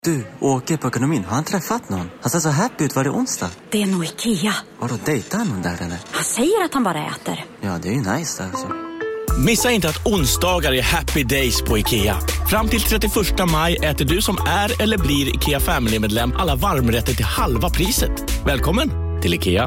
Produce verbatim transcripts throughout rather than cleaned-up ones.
Du, åker på ekonomin. Har han träffat någon? Han ser så happy ut. Var det onsdag? Det är nog Ikea. Har du dejtat någon där eller? Han säger att han bara äter. Ja, det är ju nice alltså. Missa inte att onsdagar är happy days på Ikea. Fram till trettioförsta maj äter du som är eller blir Ikea Family-medlem alla varmrätter till halva priset. Välkommen till Ikea.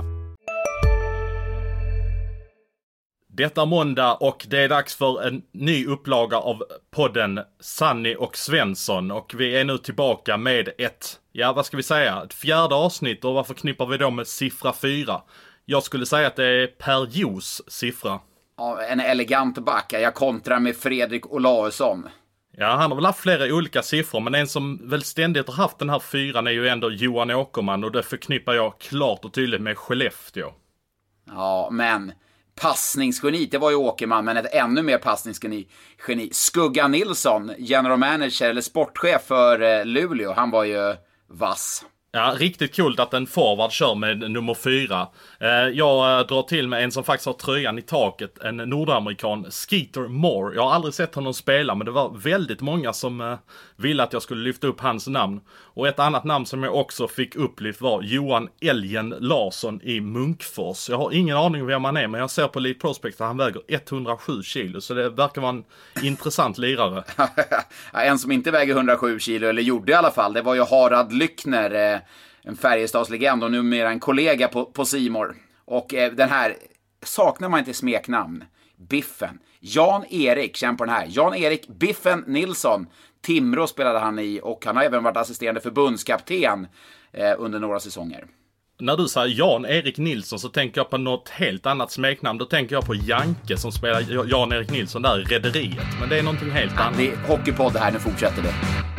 Detta är måndag och det är dags för en ny upplaga av podden Sanny och Svensson. Och vi är nu tillbaka med ett, ja vad ska vi säga, ett fjärde avsnitt. Och vad förknippar vi då med siffra fyra? Jag skulle säga att det är Per Jos siffra. Ja, en elegant backa. Jag kontrar med Fredrik Olausson. Ja, han har väl haft flera olika siffror, men en som väl ständigt har haft den här fyran är ju ändå Johan Åkerman. Och det förknippar jag klart och tydligt med Skellefteå. Ja, men passningsgeni, det var ju Åkerman, men ett ännu mer passningsgeni. Geni. Skugga Nilsson, general manager eller sportchef för Luleå, han var ju vass. Ja, riktigt kul att en forward kör med nummer fyra. Jag drar till med en som faktiskt har tröjan i taket. En nordamerikan, Skeeter Moore. Jag har aldrig sett honom spela, men det var väldigt många som ville att jag skulle lyfta upp hans namn. Och ett annat namn som jag också fick upplyft var Johan Elgen Larsson i Munkfors. Jag har ingen aning vem han är, men jag ser på Elite Prospect att han väger etthundrasju kilo. Så det verkar vara en intressant lirare. En som inte väger hundrasju kilo, eller gjorde i alla fall, det var ju Harald Lyckner, en Färjestadslegend och numera en kollega på, på C More. Och eh, den här saknar man inte smeknamn. Biffen. Jan-Erik, känn på den här. Jan-Erik Biffen Nilsson. Timrå spelade han i och han har även varit assisterande förbundskapten eh, under några säsonger. När du säger Jan-Erik Nilsson så tänker jag på något helt annat smeknamn. Då tänker jag på Janke som spelar Jan-Erik Nilsson där i Rederiet. Men det är någonting helt annat. Det är hockeypodd här, nu fortsätter det.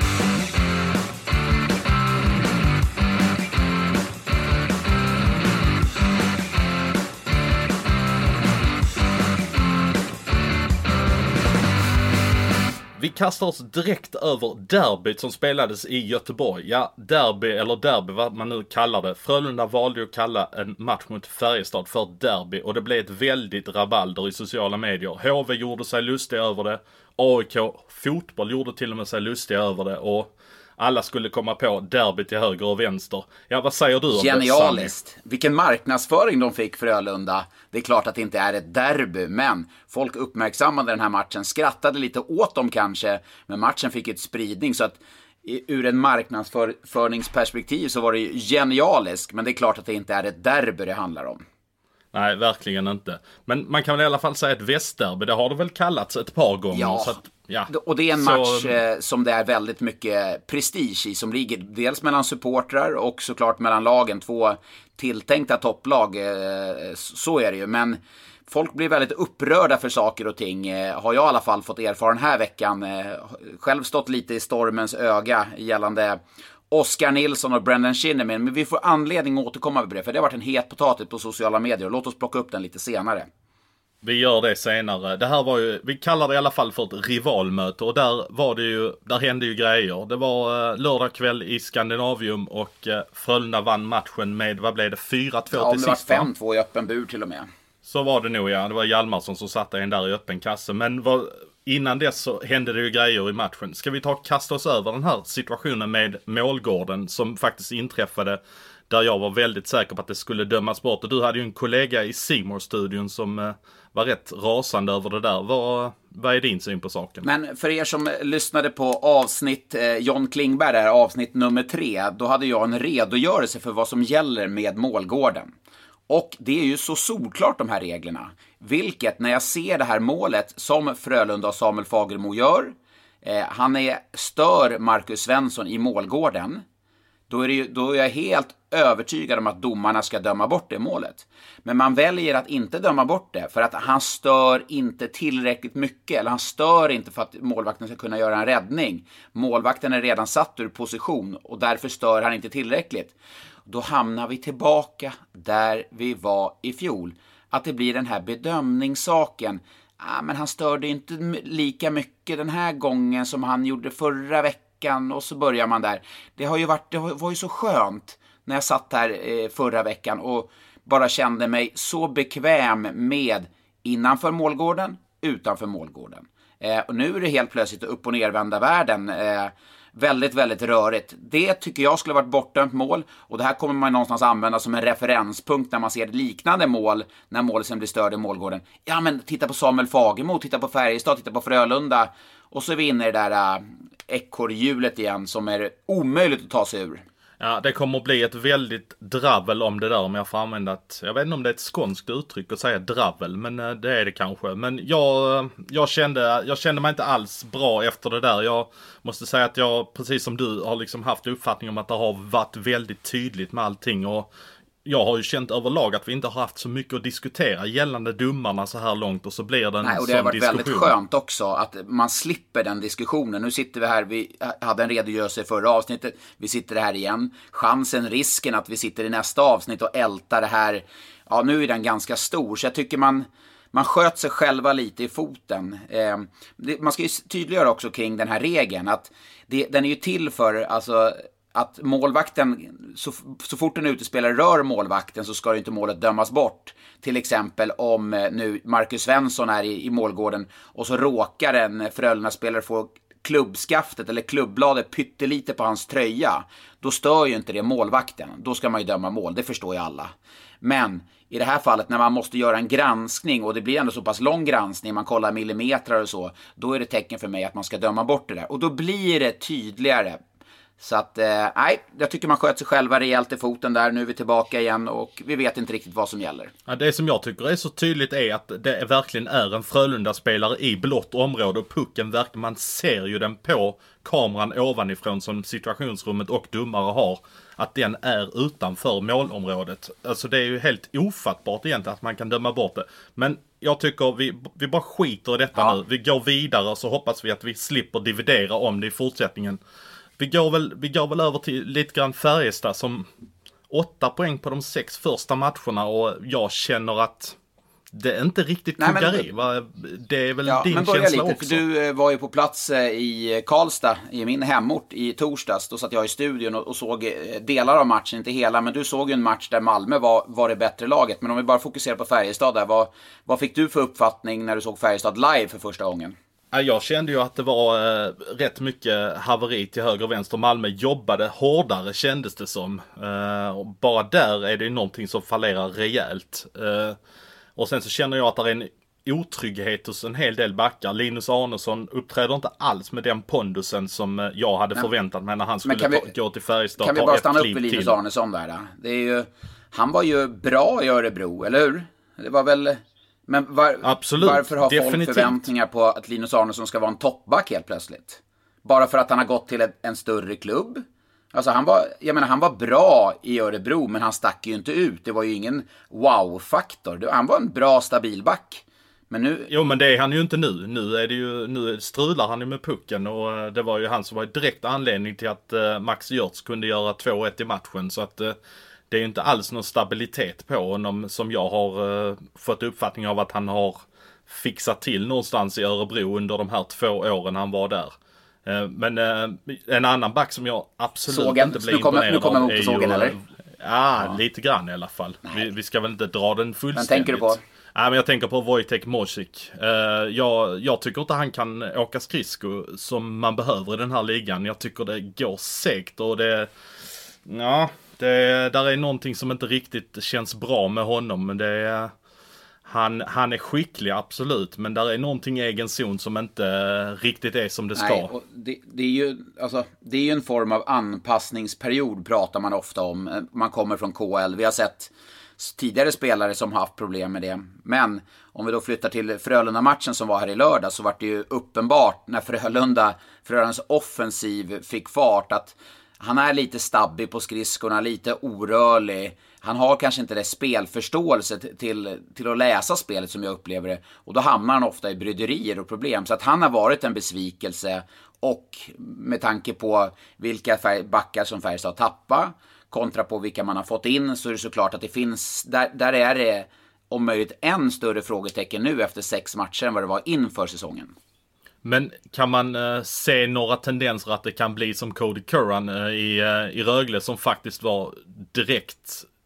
Vi kastar oss direkt över derbyt som spelades i Göteborg. Ja, derby eller derby vad man nu kallar det. Frölunda valde att kalla en match mot Färjestad för derby. Och det blev ett väldigt rabalder i sociala medier. H V gjorde sig lustiga över det. A I K Fotboll gjorde till och med sig lustiga över det. Och alla skulle komma på derby till höger och vänster. Ja, vad säger du om det? Genialiskt. Vilken marknadsföring de fick för Frölunda. Det är klart att det inte är ett derby, men folk uppmärksammade den här matchen. Skrattade lite åt dem kanske, men matchen fick ett spridning. Så att ur en marknadsföringsperspektiv så var det ju genialiskt. Men det är klart att det inte är ett derby det handlar om. Nej, verkligen inte. Men man kan väl i alla fall säga ett västderby. Det har det väl kallats ett par gånger. Ja, så att, ja. Och det är en match så... eh, som det är väldigt mycket prestige i. Som ligger dels mellan supportrar och såklart mellan lagen. Två tilltänkta topplag. Eh, så är det ju. Men folk blir väldigt upprörda för saker och ting. Eh, har jag i alla fall fått erfara den här veckan. Eh, själv stått lite i stormens öga gällande Oskar Nilsson och Brendan Shinnimin. Men vi får anledning att återkomma med det. För det har varit en het potatis på sociala medier. Låt oss plocka upp den lite senare. Vi gör det senare. Det här var ju, vi kallar det i alla fall för ett rivalmöte. Och där var det ju, där hände ju grejer. Det var eh, lördag kväll i Skandinavium och eh, Frölunda vann matchen med, vad blev det, fyra två ja, till sist? Ja, sist. det var fem två i öppen bur till och med. Så var det nog, ja. Det var Hjalmarsson som satte en där i öppen kasse. Men vad, innan dess så hände det ju grejer i matchen. Ska vi ta och kasta oss över den här situationen med målgården som faktiskt inträffade, där jag var väldigt säker på att det skulle dömas bort. Och du hade ju en kollega i C More-studion som eh, var rätt rasande över det där. Vad, vad är din syn på saken? Men för er som lyssnade på avsnitt eh, John Klingberg där, avsnitt nummer tre, då hade jag en redogörelse för vad som gäller med målgården. Och det är ju så solklart de här reglerna. Vilket, när jag ser det här målet som Frölunda och Samuel Fagermo gör, eh, han är stör Marcus Svensson i målgården. Då är, det ju, då är jag helt övertygad om att domarna ska döma bort det målet. Men man väljer att inte döma bort det för att han stör inte tillräckligt mycket. Eller han stör inte för att målvakten ska kunna göra en räddning. Målvakten är redan satt ur position och därför stör han inte tillräckligt. Då hamnar vi tillbaka där vi var i fjol. Att det blir den här bedömningssaken. Ah, men han störde inte lika mycket den här gången som han gjorde förra veckan. Och så börjar man där. Det har ju varit, det var ju så skönt när jag satt här eh, förra veckan och bara kände mig så bekväm med innanför målgården, utanför målgården. Eh, och nu är det helt plötsligt upp- och nervända världen. Eh, Väldigt, väldigt rörigt. Det tycker jag skulle varit bortdömt mål. Och det här kommer man någonstans använda som en referenspunkt när man ser liknande mål. När målet sen blir störd i målgården. Ja, men titta på Samuel Fagemo, titta på Färjestad, titta på Frölunda. Och så är vi inne i det där äh, ekorrhjulet igen som är omöjligt att ta sig ur. Ja, det kommer att bli ett väldigt dravel om det där, om jag får använda ett, jag vet inte om det är ett skånskt uttryck att säga dravel, men det är det kanske. Men jag, jag, kände, jag kände mig inte alls bra efter det där. Jag måste säga att jag, precis som du, har liksom haft uppfattning om att det har varit väldigt tydligt med allting. Och jag har ju känt överlag att vi inte har haft så mycket att diskutera gällande domarna så här långt, och så blir det en Nej, och det sån har varit diskussion. väldigt skönt också att man slipper den diskussionen. Nu sitter vi här, vi hade en redogörelse i förra avsnittet, vi sitter här igen. Chansen, risken att vi sitter i nästa avsnitt och ältar det här, ja, nu är den ganska stor. Så jag tycker man, man sköt sig själva lite i foten. Eh, det, man ska ju tydliggöra också kring den här regeln att det, den är ju till för, alltså, att målvakten, så, så fort en utespelare rör målvakten så ska ju inte målet dömas bort. Till exempel om nu Marcus Svensson är i, i målgården och så råkar en Frölunda-spelare få klubbskaftet eller klubbbladet pyttelite på hans tröja. Då stör ju inte det målvakten. Då ska man ju döma mål, det förstår ju alla. Men i det här fallet när man måste göra en granskning, och det blir ändå så pass lång granskning, man kollar millimeter och så, då är det tecken för mig att man ska döma bort det där. Och då blir det tydligare. Så att, nej, eh, jag tycker man sköt sig själva rejält i foten där. Nu är vi tillbaka igen och vi vet inte riktigt vad som gäller. Ja, det som jag tycker är så tydligt är att det verkligen är en Frölunda-spelare i blått område, och pucken verkligen, man ser ju den på kameran ovanifrån som situationsrummet och domare har, att den är utanför målområdet. Alltså det är ju helt ofattbart egentligen att man kan döma bort det. Men jag tycker vi, vi bara skiter i detta ja. nu. Vi går vidare och så hoppas vi att vi slipper dividera om det i fortsättningen. Vi går väl, vi går väl över till lite grann Färjestad som åtta poäng på de sex första matcherna, och jag känner att det inte riktigt tuggar i. Det är väl ja, din men känsla lite, också. För du var ju på plats i Karlstad, i min hemort, i torsdags. Då satt jag i studion och, och såg delar av matchen, inte hela. Men du såg ju en match där Malmö var, var det bättre laget. Men om vi bara fokuserar på Färjestad där, vad, vad fick du för uppfattning när du såg Färjestad live för första gången? Jag kände ju att det var eh, rätt mycket haveri till höger och vänster. Malmö jobbade hårdare, kändes det som. Eh, och bara där är det ju någonting som fallerar rejält. Eh, och sen så känner jag att det är en otrygghet hos en hel del backar. Linus Arnesson uppträder inte alls med den pondusen som jag hade förväntat mig när han skulle vi, gå till Färjestad. Kan vi bara stanna upp vid Linus Arnesson där? Då? Det är ju, han var ju bra i Örebro, eller hur? Det var väl... Men var, Absolut, varför har definitivt. folk förväntningar på att Linus Arnesson ska vara en toppback helt plötsligt? Bara för att han har gått till ett, en större klubb? Alltså han var, jag menar, han var bra i Örebro, men han stack ju inte ut. Det var ju ingen wow-faktor. Han var en bra, stabil back. Men nu... Jo, men det är han ju inte nu. Nu, är det ju, nu strular han ju med pucken, och det var ju han som var direkt anledning till att Max Görtz kunde göra två ett i matchen. Så att... Det är ju inte alls någon stabilitet på honom som jag har uh, fått uppfattning av att han har fixat till någonstans i Örebro under de här två åren han var där. Uh, men uh, en annan back som jag absolut sågen. inte blir kommer, imponerad kommer av är sågen, ju... eller? Uh, ja, ja, lite grann i alla fall. Vi, vi ska väl inte dra den fullständigt. Men tänker du på? Ja, men jag tänker på Wojtek Mosik. Uh, jag, jag tycker inte han kan åka skridsko som man behöver i den här ligan. Jag tycker det går segt och det... Ja... Det, där är någonting som inte riktigt känns bra med honom, men det är, han, han är skicklig absolut, men där är någonting i egen zon som inte riktigt är som det ska. Nej, och det, det, är ju, alltså, det är ju en form av anpassningsperiod pratar man ofta om. Man kommer från K L, vi har sett tidigare spelare som har haft problem med det. Men om vi då flyttar till Frölunda-matchen som var här i lördag, så var det ju uppenbart när Frölunda, Frölundas offensiv fick fart att han är lite stabbig på skridskorna, lite orörlig. Han har kanske inte det spelförståelse till, till att läsa spelet som jag upplever det. Och då hamnar han ofta i bryderier och problem. Så att han har varit en besvikelse. Och med tanke på vilka backar som Färjestad tappar kontra på vilka man har fått in, så är det såklart att det finns, där, där är det om möjligt en större frågetecken nu efter sex matcher än vad det var inför säsongen. Men kan man uh, se några tendenser att det kan bli som Cody Curran uh, i, uh, i Rögle, som faktiskt var direkt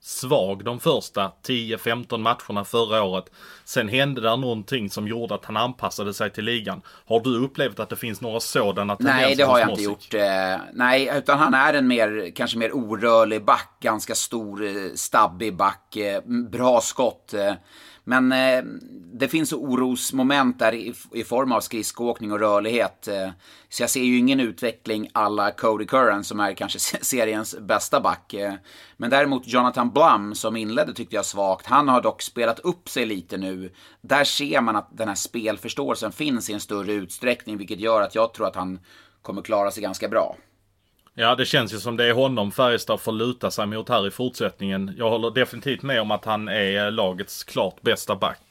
svag de första tio femton matcherna förra året. Sen hände där någonting som gjorde att han anpassade sig till ligan. Har du upplevt att det finns några sådana tendenser? Nej, det har jag inte gjort. Eh, nej, utan han är en mer, kanske mer orörlig back, ganska stor, stabbig back, eh, bra skott. Eh, men eh, det finns orosmoment där i, i form av skridskoåkning och rörlighet. Eh, så jag ser ju ingen utveckling alla Cody Curran som är kanske seriens bästa back. Eh, men däremot Jonathan Blum som inledde tyckte jag svagt. Han har dock spelat upp sig lite nu. Där ser man att den här spelförståelsen finns i en större utsträckning, vilket gör att jag tror att han kommer klara sig ganska bra. Ja, det känns ju som det är honom Färjestad får luta sig mot här i fortsättningen. Jag håller definitivt med om att han är lagets klart bästa back.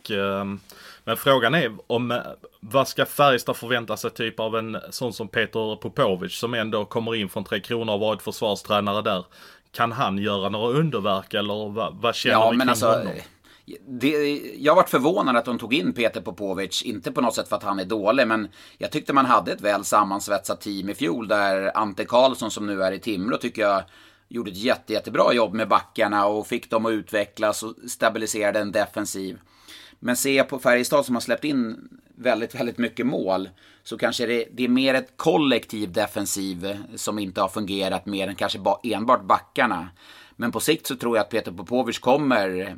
Men frågan är om vad ska Färjestad förvänta sig typ av en sån som Peter Popovic som ändå kommer in från Tre Kronor och varit försvarstränare där. Kan han göra några underverk eller vad, vad känner ja, vi men kring alltså, honom? Det, jag har varit förvånad att de tog in Peter Popovic, inte på något sätt för att han är dålig, men jag tyckte man hade ett väl sammansvetsat team i fjol där Ante Karlsson som nu är i Timrå tycker jag gjorde ett jätte, jättebra jobb med backarna och fick dem att utvecklas och stabiliserade en defensiv. Men ser jag på Färjestad som har släppt in väldigt, väldigt mycket mål så kanske det, det är mer ett kollektiv defensiv som inte har fungerat mer än kanske ba, enbart backarna. Men på sikt så tror jag att Peter Popovic kommer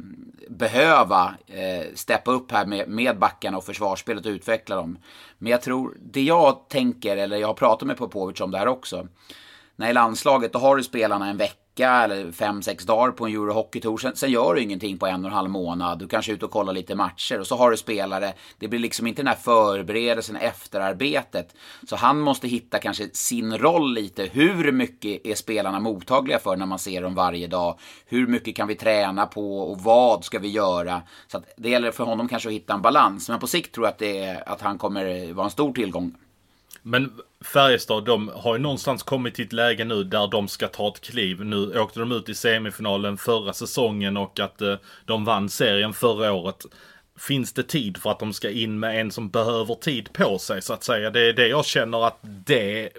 behöva eh, steppa upp här med, med backarna och försvarsspelet och utveckla dem. Men jag tror, det jag tänker, eller jag har pratat med Popovic om det här också. När i landslaget, då har du spelarna en vecka eller fem, sex dagar på en Eurohockey-tour. Sen, sen gör du ingenting på en och en halv månad. Du kanske är ute och kollar lite matcher och så har du spelare. Det blir liksom inte den här förberedelsen, efterarbetet. Så han måste hitta kanske sin roll lite. Hur mycket är spelarna mottagliga för när man ser dem varje dag? Hur mycket kan vi träna på och vad ska vi göra? Så att det gäller för honom kanske att hitta en balans. Men på sikt tror jag att, det är, att han kommer vara en stor tillgång. Men Färjestad, de har ju någonstans kommit till ett läge nu där de ska ta ett kliv. Nu åkte de ut i semifinalen förra säsongen och att eh, de vann serien förra året. Finns det tid för att de ska in med en som behöver tid på sig så att säga? Det är det jag känner att det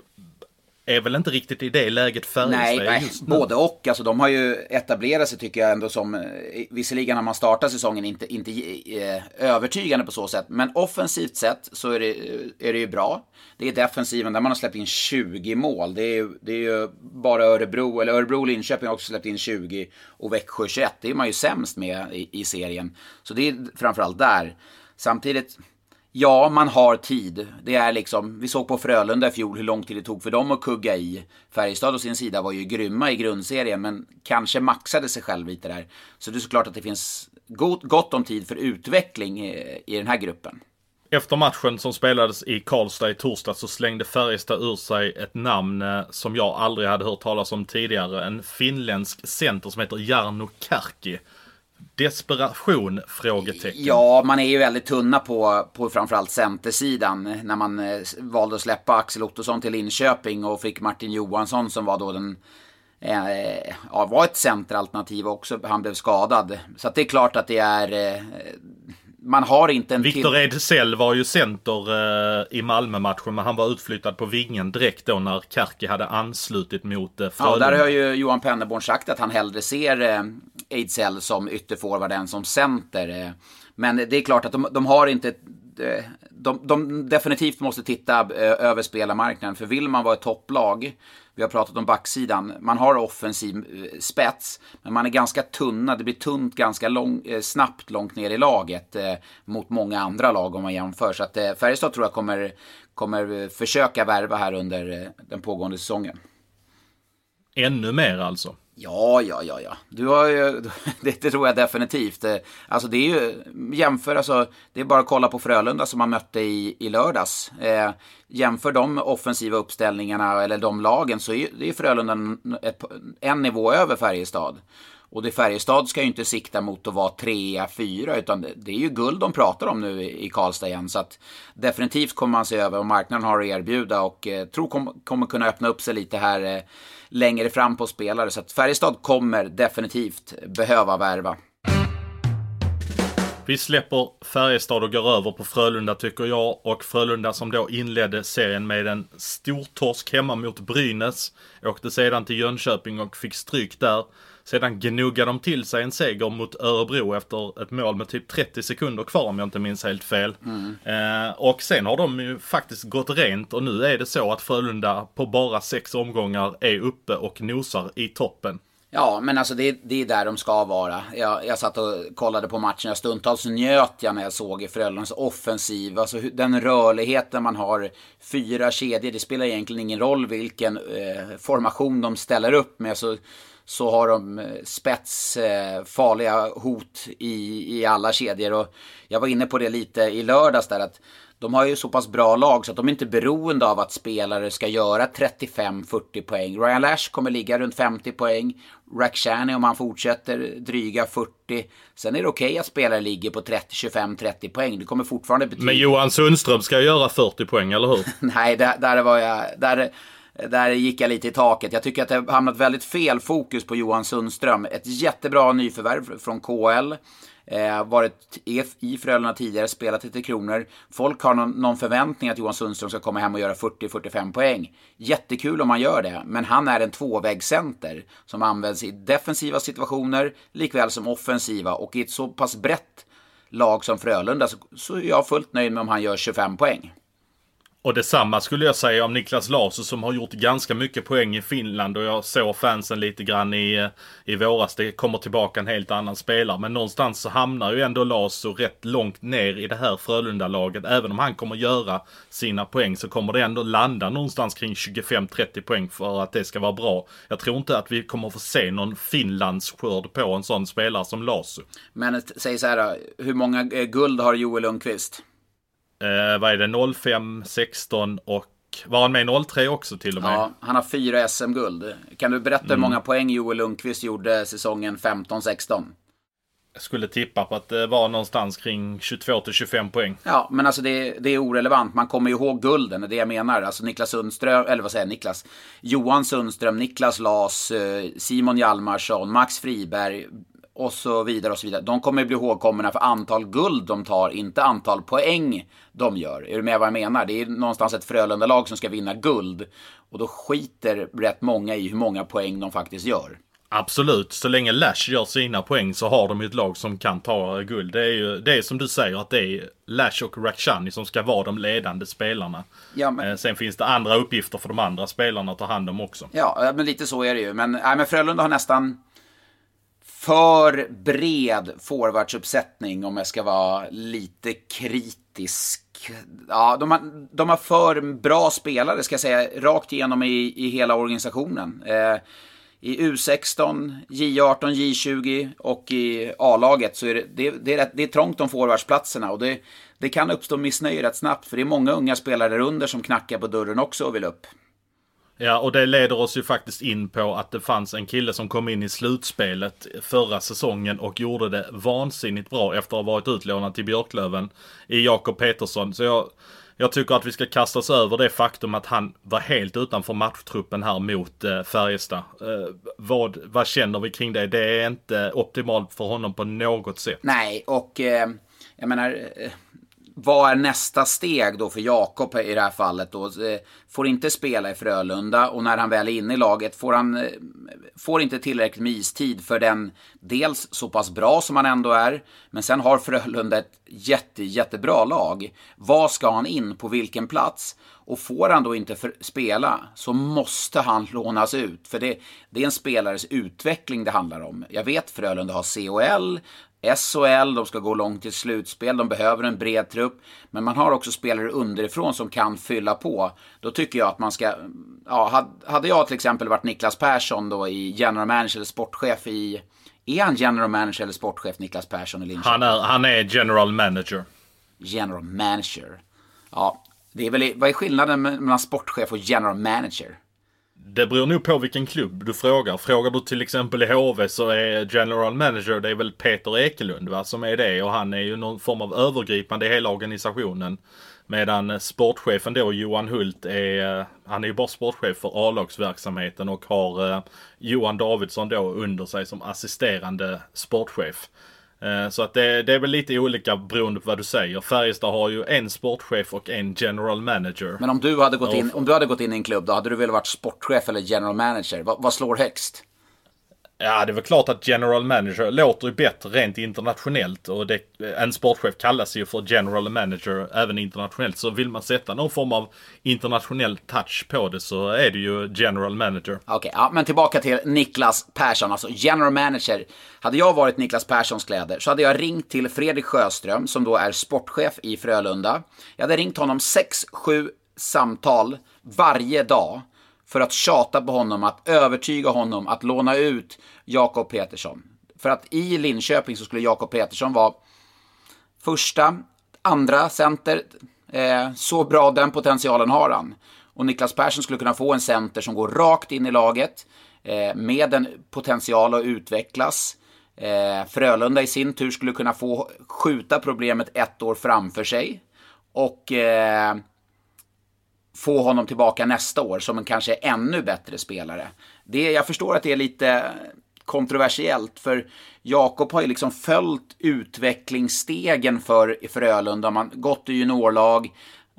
är väl inte riktigt i det läget Färjestad nej, nej, just nu. Både och. Alltså, de har ju etablerat sig tycker jag ändå som, visserligen när man startar säsongen inte, inte eh, övertygande på så sätt, men offensivt sett så är det, är det ju bra. Det är defensiven där man har släppt in tjugo mål. Det är ju, det är ju bara Örebro, eller Örebro och Linköping har också släppt in tjugo och Växjö tjugoett. Det är man ju sämst med i, i serien. Så det är framförallt där. Samtidigt, ja, man har tid. Det är liksom, vi såg på Frölunda i fjol hur lång tid det tog för dem att kugga i. Färjestad och sin sida var ju grymma i grundserien, men kanske maxade sig själv lite där. Så det är såklart att det finns gott, gott om tid för utveckling i, i den här gruppen. Efter matchen som spelades i Karlstad i torsdag så slängde Färjestad ur sig ett namn som jag aldrig hade hört talas om tidigare. En finländsk center som heter Jarno Kärki. Desperation? Frågetecken. Ja, man är ju väldigt tunna på, på framförallt centersidan. När man eh, valde att släppa Axel Ottosson till Linköping och fick Martin Johansson som var då den eh, ja, var ett centeralternativ också. Han blev skadad. Så att det är klart att det är eh, man har inte en Victor till... Edsell var ju center eh, i Malmö-matchen, men han var utflyttad på vingen direkt då när Kärki hade anslutit mot eh, Frölunda. Ja, där har ju Johan Penneborn sagt att han hellre ser eh, Edsell som ytterforward än som center. Eh. Men det är klart att de, de har inte... Eh, de, de definitivt måste titta eh, över spelarmarknaden, för vill man vara ett topplag... Vi har pratat om backsidan. Man har offensiv eh, spets, men man är ganska tunna. Det blir tunt ganska lång, eh, snabbt långt ner i laget eh, mot många andra lag om man jämför. Så att eh, Färjestad tror jag kommer, kommer försöka värva här under eh, den pågående säsongen. Ännu mer alltså? Ja, ja, ja, ja. Du har ju, det, det tror jag definitivt. Alltså det är ju, jämför, alltså, det är bara att kolla på Frölunda som man mötte i, i lördags. Eh, jämför de offensiva uppställningarna eller de lagen så är det är Frölunda ett, en nivå över Färjestad. Och det Färjestad ska ju inte sikta mot att vara trea, fyra, utan det, det är ju guld de pratar om nu i, i Karlstad igen. Så att definitivt kommer man se över vad marknaden har att erbjuda och eh, tror kommer kom kunna öppna upp sig lite här eh, längre fram på spelare. Så att Färjestad kommer definitivt behöva värva. Vi släpper Färjestad och går över på Frölunda tycker jag. Och Frölunda som då inledde serien med en stor torsk hemma mot Brynäs. Åkte sedan till Jönköping och fick stryk där. Sedan gnuggade de till sig en seger mot Örebro efter ett mål med typ trettio sekunder kvar om jag inte minns helt fel. Mm. Eh, och sen har de ju faktiskt gått rent och nu är det så att Frölunda på bara sex omgångar är uppe och nosar i toppen. Ja, men alltså det, det är där de ska vara. Jag, jag satt och kollade på matchen. Jag stundtals njöt jag när jag såg i Frölundas offensiv. Alltså den rörligheten man har. Fyra kedjor, det spelar egentligen ingen roll vilken eh, formation de ställer upp med. Så, så har de spets, eh, farliga hot i, i alla kedjor. Och jag var inne på det lite i lördags där att de har ju så pass bra lag så att de är inte beroende av att spelare ska göra trettiofem fyrtio poäng. Ryan Lash kommer ligga runt femtio poäng. Rakhshani om han fortsätter dryga fyrtio. Sen är det okej okay att spelare ligger på trettio tjugofem trettio poäng. Det kommer fortfarande betyda... Men Johan Sundström ska göra fyrtio poäng, eller hur? Nej, där, där var jag... Där, där gick jag lite i taket. Jag tycker att det har hamnat väldigt fel fokus på Johan Sundström. Ett jättebra nyförvärv från K L. Eh, varit i Frölunda tidigare, spelat lite kronor. Folk har någon, någon förväntning att Johan Sundström ska komma hem och göra fyrtio fyrtiofem poäng. Jättekul om man gör det, men han är en tvåvägscenter som används i defensiva situationer likväl som offensiva, och i ett så pass brett lag som Frölunda så, så är jag fullt nöjd med om han gör tjugofem poäng. Och detsamma skulle jag säga om Niklas Larsson som har gjort ganska mycket poäng i Finland, och jag såg fansen lite grann i, i våras. Det kommer tillbaka en helt annan spelare, men någonstans så hamnar ju ändå Larsson rätt långt ner i det här Frölunda-laget. Även om han kommer göra sina poäng så kommer det ändå landa någonstans kring tjugofem trettio poäng för att det ska vara bra. Jag tror inte att vi kommer få se någon Finlands skörd på en sån spelare som Larsson. Men säg så här då, hur många guld har Joel Lundqvist? Eh, vad är det? noll fem sexton och var han med noll tre också till och med? Ja, han har fyra S M-guld. Kan du berätta mm. hur många poäng Joel Lundqvist gjorde säsongen femton sexton? Jag skulle tippa på att det var någonstans kring tjugotvå till tjugofem poäng. Ja, men alltså det, det är orelevant. Man kommer ju ihåg gulden, det är det jag menar. Alltså Niklas Sundström, eller vad säger jag, Niklas? Johan Sundström, Niklas Las, Simon Hjalmarsson, Max Friberg och så vidare och så vidare. De kommer bli ihågkomna för antal guld de tar, inte antal poäng de gör. Är du med vad jag menar? Det är någonstans ett Frölunda-lag som ska vinna guld. Och då skiter rätt många i hur många poäng de faktiskt gör. Absolut, så länge Lash gör sina poäng så har de ett lag som kan ta guld. Det är ju det är som du säger, att det är Lash och Rakhshani som ska vara de ledande spelarna. Ja, men... Sen finns det andra uppgifter för de andra spelarna att ta hand om också. Ja, men lite så är det ju. Men, nej, men Frölunda har nästan för bred forwardsuppsättning, om jag ska vara lite kritisk. Ja, de har, de har för bra spelare, ska jag säga, rakt igenom i, i hela organisationen. Eh, I U sexton, J arton, J tjugo och i A-laget så är det, det, det, är, rätt, det är trångt om forwardsplatserna, och det, det kan uppstå missnöje rätt snabbt, för det är många unga spelare där under som knackar på dörren också och vill upp. Ja, och det leder oss ju faktiskt in på att det fanns en kille som kom in i slutspelet förra säsongen och gjorde det vansinnigt bra efter att ha varit utlånad till Björklöven i Jakob Petersson. Så jag, jag tycker att vi ska kasta oss över det faktum att han var helt utanför matchtruppen här mot eh, Färjestad. Eh, vad, vad känner vi kring det? Det är inte optimalt för honom på något sätt. Nej, och eh, jag menar... Eh... Vad är nästa steg då för Jakob i det här fallet då? Får inte spela i Frölunda, och när han väl är inne i laget får han får inte tillräckligt med istid för den, dels så pass bra som han ändå är, men sen har Frölunda ett jätte, jättebra lag. Vad ska han in på vilken plats? Och får han då inte för, spela så måste han lånas ut, för det, det är en spelares utveckling det handlar om. Jag vet Frölunda har C H L, S H L, de ska gå långt till slutspel, de behöver en bred trupp, men man har också spelare underifrån som kan fylla på. Då tycker jag att man ska, ja, hade jag till exempel varit Niklas Persson då i general manager eller sportchef i, är han general manager eller sportchef Niklas Persson i Linköping? Han är, han är general manager. General manager. Ja, det är väl, vad är skillnaden mellan sportchef och general manager? Det beror nog på vilken klubb du frågar. Frågar du till exempel i H V så är general manager, det är väl Peter Ekelund va, som är det. Och han är ju någon form av övergripande i hela organisationen. Medan sportchefen då, Johan Hult, är, han är ju bara sportchef för A-lagsverksamheten och har eh, Johan Davidsson då under sig som assisterande sportchef. Så att det, det är väl lite olika beroende på vad du säger. Färjestad har ju en sportchef och en general manager. Men om du hade gått in, om du hade gått in i en klubb, då hade du väl varit sportchef eller general manager? Va, vad slår högst? Ja, det är väl klart att general manager låter ju bättre rent internationellt. Och det, en sportchef kallas ju för general manager även internationellt. Så vill man sätta någon form av internationell touch på det så är det ju general manager. Okej, okay, ja, men tillbaka till Niklas Persson, alltså general manager. Hade jag varit Niklas Perssons kläder så hade jag ringt till Fredrik Sjöström som då är sportchef i Frölunda. Jag hade ringt honom sex sju samtal varje dag för att tjata på honom, att övertyga honom att låna ut Jakob Petersson. För att i Linköping så skulle Jakob Petersson vara första, andra center. Eh, så bra den potentialen har han. Och Niklas Persson skulle kunna få en center som går rakt in i laget eh, med en potential att utvecklas. Eh, Frölunda i sin tur skulle kunna få skjuta problemet ett år framför sig. Och Eh, få honom tillbaka nästa år som en kanske ännu bättre spelare. Det, jag förstår att det är lite kontroversiellt, för Jakob har ju liksom följt utvecklingsstegen för Frölunda. Man gått i juniorlag,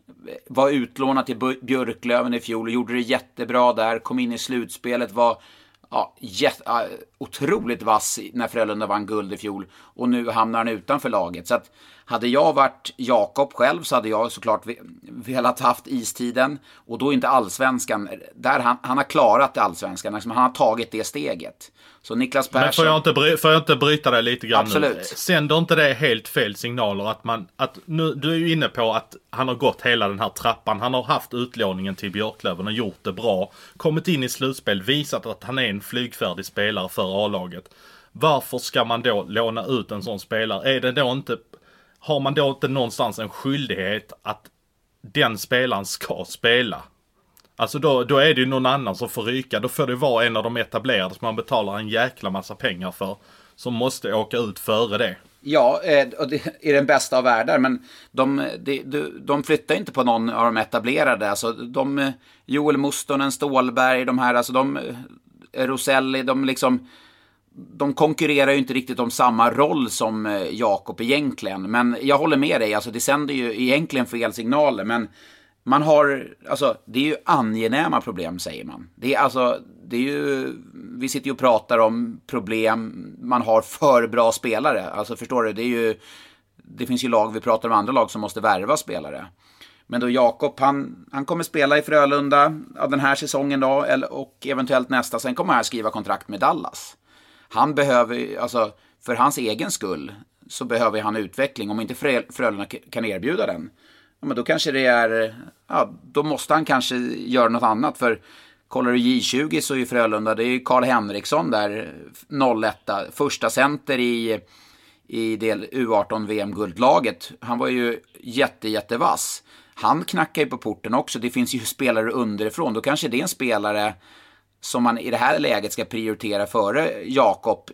var utlånad till Björklöven i fjol och gjorde det jättebra där, kom in i slutspelet, var ja, jätt, ja, otroligt vass när Frölunda vann guld i fjol, och nu hamnar han utanför laget. Så att hade jag varit Jakob själv så hade jag såklart velat haft istiden, och då inte allsvenskan. Där han, han har klarat allsvenskan, liksom, han har tagit det steget. Så Niklas Persson... Men får jag inte, bry, får jag inte bryta det lite grann? Absolut. Nu? Sänder inte det helt fel signaler att man... Att nu, du är ju inne på att han har gått hela den här trappan. Han har haft utlåningen till Björklöven och gjort det bra. Kommit in i slutspel, visat att han är en flygfärdig spelare för A-laget. Varför ska man då låna ut en sån spelare? Är det då inte... Har man då inte någonstans en skyldighet att den spelaren ska spela? Alltså då, då är det ju någon annan som får ryka. Då får det vara en av de etablerade som man betalar en jäkla massa pengar för, som måste åka ut före det. Ja, och det är den bästa av världar, men de, de, de flyttar inte på någon av de etablerade. Alltså de, Joel Mustonen, Stålberg, de här, alltså de, Roselli, de liksom... De konkurrerar ju inte riktigt om samma roll som Jakob egentligen. Men jag håller med dig, alltså det sänder ju egentligen fel signaler. Men man har, alltså det är ju angenäma problem, säger man. Det är alltså, det är ju, vi sitter ju och pratar om problem, man har för bra spelare. Alltså förstår du, det är ju, det finns ju lag, vi pratar om andra lag som måste värva spelare. Men då Jakob, han, han kommer spela i Frölunda av den här säsongen då, eller, och eventuellt nästa. Sen kommer han skriva kontrakt med Dallas. Han behöver, alltså för hans egen skull så behöver han utveckling. Om inte Frölunda kan erbjuda den, ja, men då kanske det är, ja, då måste han kanske göra något annat. För kollar du J tjugo så är Frölunda, det är Karl Henriksson där, noll ett, första center i, i del U arton V M-guldlaget. Han var ju jätte, jättevass. Han knackar ju på porten också. Det finns ju spelare underifrån. Då kanske det är en spelare som man i det här läget ska prioritera före Jakob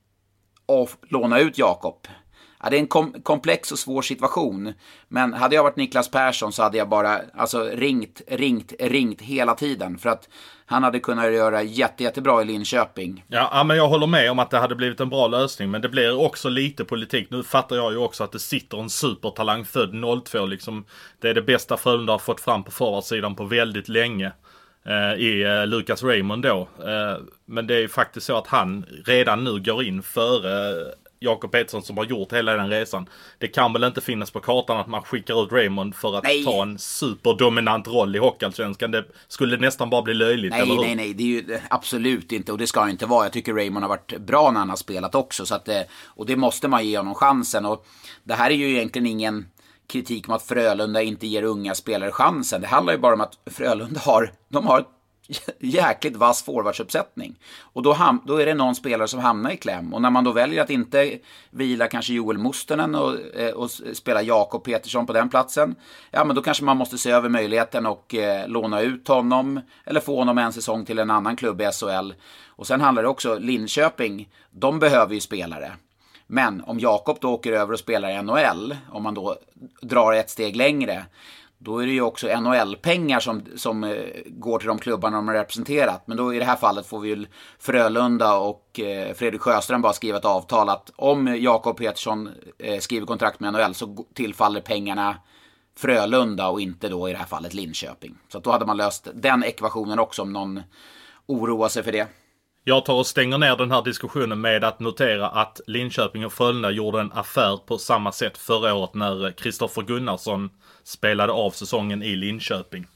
och låna ut Jakob. Ja, det är en kom- komplex och svår situation. Men hade jag varit Niklas Persson så hade jag bara alltså, ringt, ringt, ringt hela tiden. För att han hade kunnat göra jätte, jättebra i Linköping. Ja, ja, men jag håller med om att det hade blivit en bra lösning. Men det blir också lite politik. Nu fattar jag ju också att det sitter en supertalang född noll två. Liksom, det är det bästa Frölunda har fått fram på forwardsidan på väldigt länge. I uh, Lucas Raymond då. Uh, men det är ju faktiskt så att han redan nu går in före uh, Jakob Petersson som har gjort hela den resan. Det kan väl inte finnas på kartan att man skickar ut Raymond för att nej. ta en superdominant roll i Hockeyallsvenskan. Det skulle nästan bara bli löjligt. Nej, eller hur? nej, nej. Det är ju absolut inte, och det ska inte vara. Jag tycker Raymond har varit bra när han har spelat också. Så att, och det måste man ge honom chansen. Och det här är ju egentligen ingen kritik om att Frölunda inte ger unga spelare chansen. Det handlar ju bara om att Frölunda har, de har jäkligt vass forwardsuppsättning. Och då, ham- då är det någon spelare som hamnar i kläm. Och när man då väljer att inte vila kanske Joel Mustonen och, och spela Jakob Petersson på den platsen, ja men då kanske man måste se över möjligheten och eh, låna ut honom eller få honom en säsong till en annan klubb i S H L. Och sen handlar det också, Linköping, de behöver ju spelare. Men om Jakob då åker över och spelar i N H L, om man då drar ett steg längre, då är det ju också N H L-pengar som, som eh, går till de klubbarna de har representerat. Men då i det här fallet får vi ju Frölunda och eh, Fredrik Sjöström bara skriva ett avtal att om Jakob Petersson eh, skriver kontrakt med N H L så tillfaller pengarna Frölunda och inte då i det här fallet Linköping. Så att då hade man löst den ekvationen också om någon oroar sig för det. Jag tar och stänger ner den här diskussionen med att notera att Linköping och Frölunda gjorde en affär på samma sätt förra året när Kristoffer Gunnarsson spelade av säsongen i Linköping.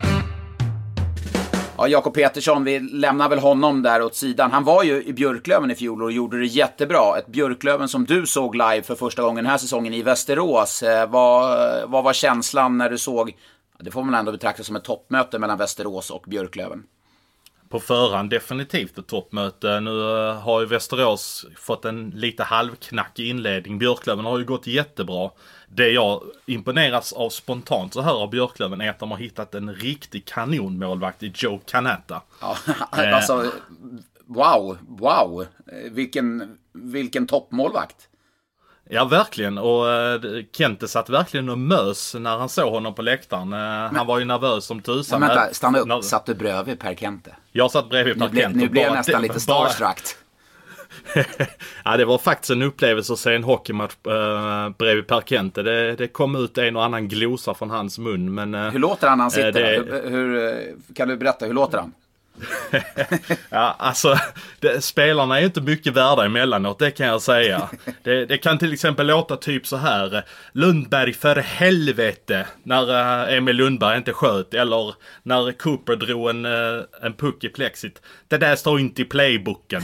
Ja, Jakob Petersson, vi lämnar väl honom där åt sidan. Han var ju i Björklöven i fjol och gjorde det jättebra. Ett Björklöven som du såg live för första gången den här säsongen i Västerås. Vad, vad var känslan när du såg, det får man ändå betrakta som ett toppmöte mellan Västerås och Björklöven? På förhand definitivt ett toppmöte. Nu har ju Västerås fått en lite halvknackig inledning. Björklöven har ju gått jättebra. Det jag imponeras av spontant så här av Björklöven är att de har hittat en riktig kanonmålvakt i Joe Canetta. Ja, alltså, wow, wow. Vilken, vilken toppmålvakt. Ja, verkligen. Och uh, Kente satt verkligen och mös när han såg honom på läktaren. Uh, Men, han var ju nervös som tusan. Men vänta, stanna upp. När... Satt du bredvid Per Kente? Jag satt bredvid Per Kente. Nu blev jag nästan lite starstruck. Ja, det var faktiskt en upplevelse att se en hockeymatch uh, bredvid Per Kente. Det, det kom ut en och annan glosa från hans mun. Men, uh, hur låter han när han sitter? Uh, det... hur, hur, kan du berätta, hur låter han? Ja, alltså det, spelarna är ju inte mycket värda emellanåt, det kan jag säga. Det, det kan till exempel låta typ så här: Lundberg för helvete, när uh, Emil Lundberg inte sköt. Eller när Cooper drog en, uh, en puck i plexit. Det där står inte i playbooken.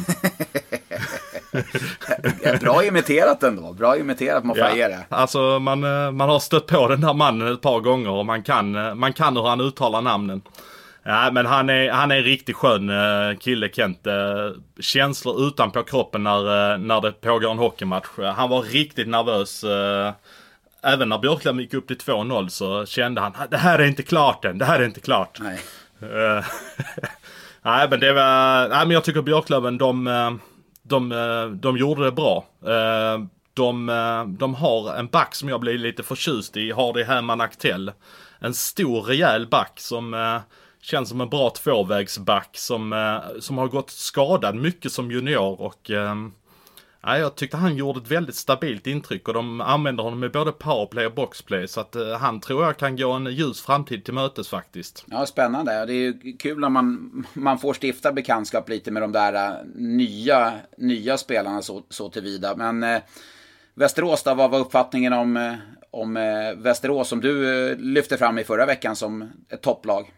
Bra imiterat ändå. Bra imiterat, man får ja, ge det. Alltså man, uh, man har stött på den här mannen ett par gånger. Och man kan, uh, man kan hur han uttalar namnen. Ja, men han är, han är en riktigt skön uh, kille, Kent. Uh, känslor utanpå kroppen när, uh, när det pågår en hockeymatch. Uh, han var riktigt nervös. Uh, även när Björklöven gick upp till två noll så kände han, det här är inte klart än, det här är inte klart. Nej. Uh, nej, men det var, nej, men jag tycker Björklöven, de, de, de, de gjorde det bra. Uh, de, de har en back som jag blir lite förtjust i, har det Herman Aktell. En stor, rejäl back som... Uh, känns som en bra tvåvägsback som, eh, som har gått skadad mycket som junior. Och eh, jag tyckte han gjorde ett väldigt stabilt intryck. Och de använder honom med både powerplay och boxplay. Så att eh, han tror jag kan gå en ljus framtid till mötes faktiskt. Ja, spännande. Det är ju kul när man, man får stifta bekantskap lite med de där uh, nya, nya spelarna så, så tillvida. Men eh, Västerås då, vad var uppfattningen om, eh, om eh, Västerås som du eh, lyfte fram i förra veckan som ett topplag?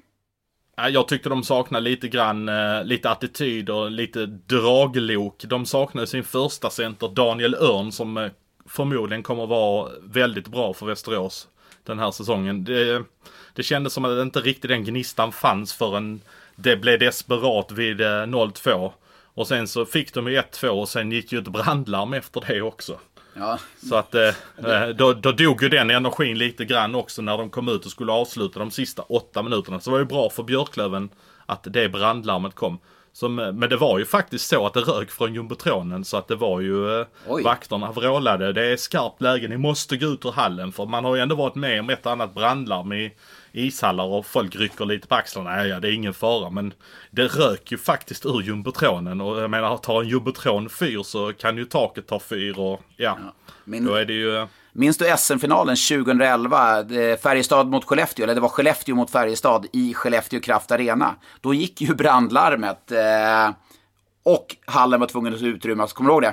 Jag tyckte de saknar lite grann, lite attityd och lite draglok. De saknade sin första center Daniel Örn som förmodligen kommer att vara väldigt bra för Västerås den här säsongen. Det, det kändes som att det inte riktigt den gnistan fanns förrän det blev desperat vid noll två. Och sen så fick de ju ett två och sen gick ju ett brandlarm efter det också. Ja. Så att eh, då, då dog ju den energin lite grann också när de kom ut och skulle avsluta de sista åtta minuterna. Så det var ju bra för Björklöven att det brandlarmet kom. Som, men det var ju faktiskt så att det rök från jumbotronen så att det var ju eh, vakterna vrålade. Det är skarpt läge, ni måste gå ut ur hallen för man har ju ändå varit med om ett annat brandlarm i ishallar och folk rycker lite på axlarna. Nej, ja, det är ingen fara, men det rök ju faktiskt ur jumbotronen och jag menar, tar en jumbotron fyr så kan ju taket ta fyr och ja, ja min, då är det ju... Minns du S M-finalen tjugohundraelva, Färjestad mot Skellefteå, eller det var Skellefteå mot Färjestad i Skellefteå Kraft Arena. Då gick ju brandlarmet eh, och hallen var tvungen att utrymmas. Kommer du ihåg det?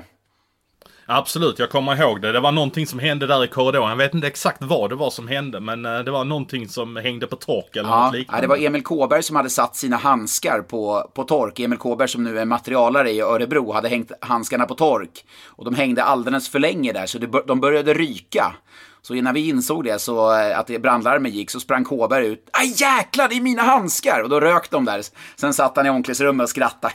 Absolut, jag kommer ihåg det. Det var någonting som hände där i korridoren. Jag vet inte exakt vad det var som hände, men det var någonting som hängde på tork eller ja, något liknande. Ja, det var Emil Kåberg som hade satt sina handskar på, på tork. Emil Kåberg som nu är materialare i Örebro hade hängt handskarna på tork. Och de hängde alldeles för länge där så det, de började ryka. Så innan vi insåg det så att det brandlarmet gick så sprang Kåberg ut. Aj jäklar, det är mina handskar! Och då rök de där. Sen satt han i omklädningsrummet och skrattade.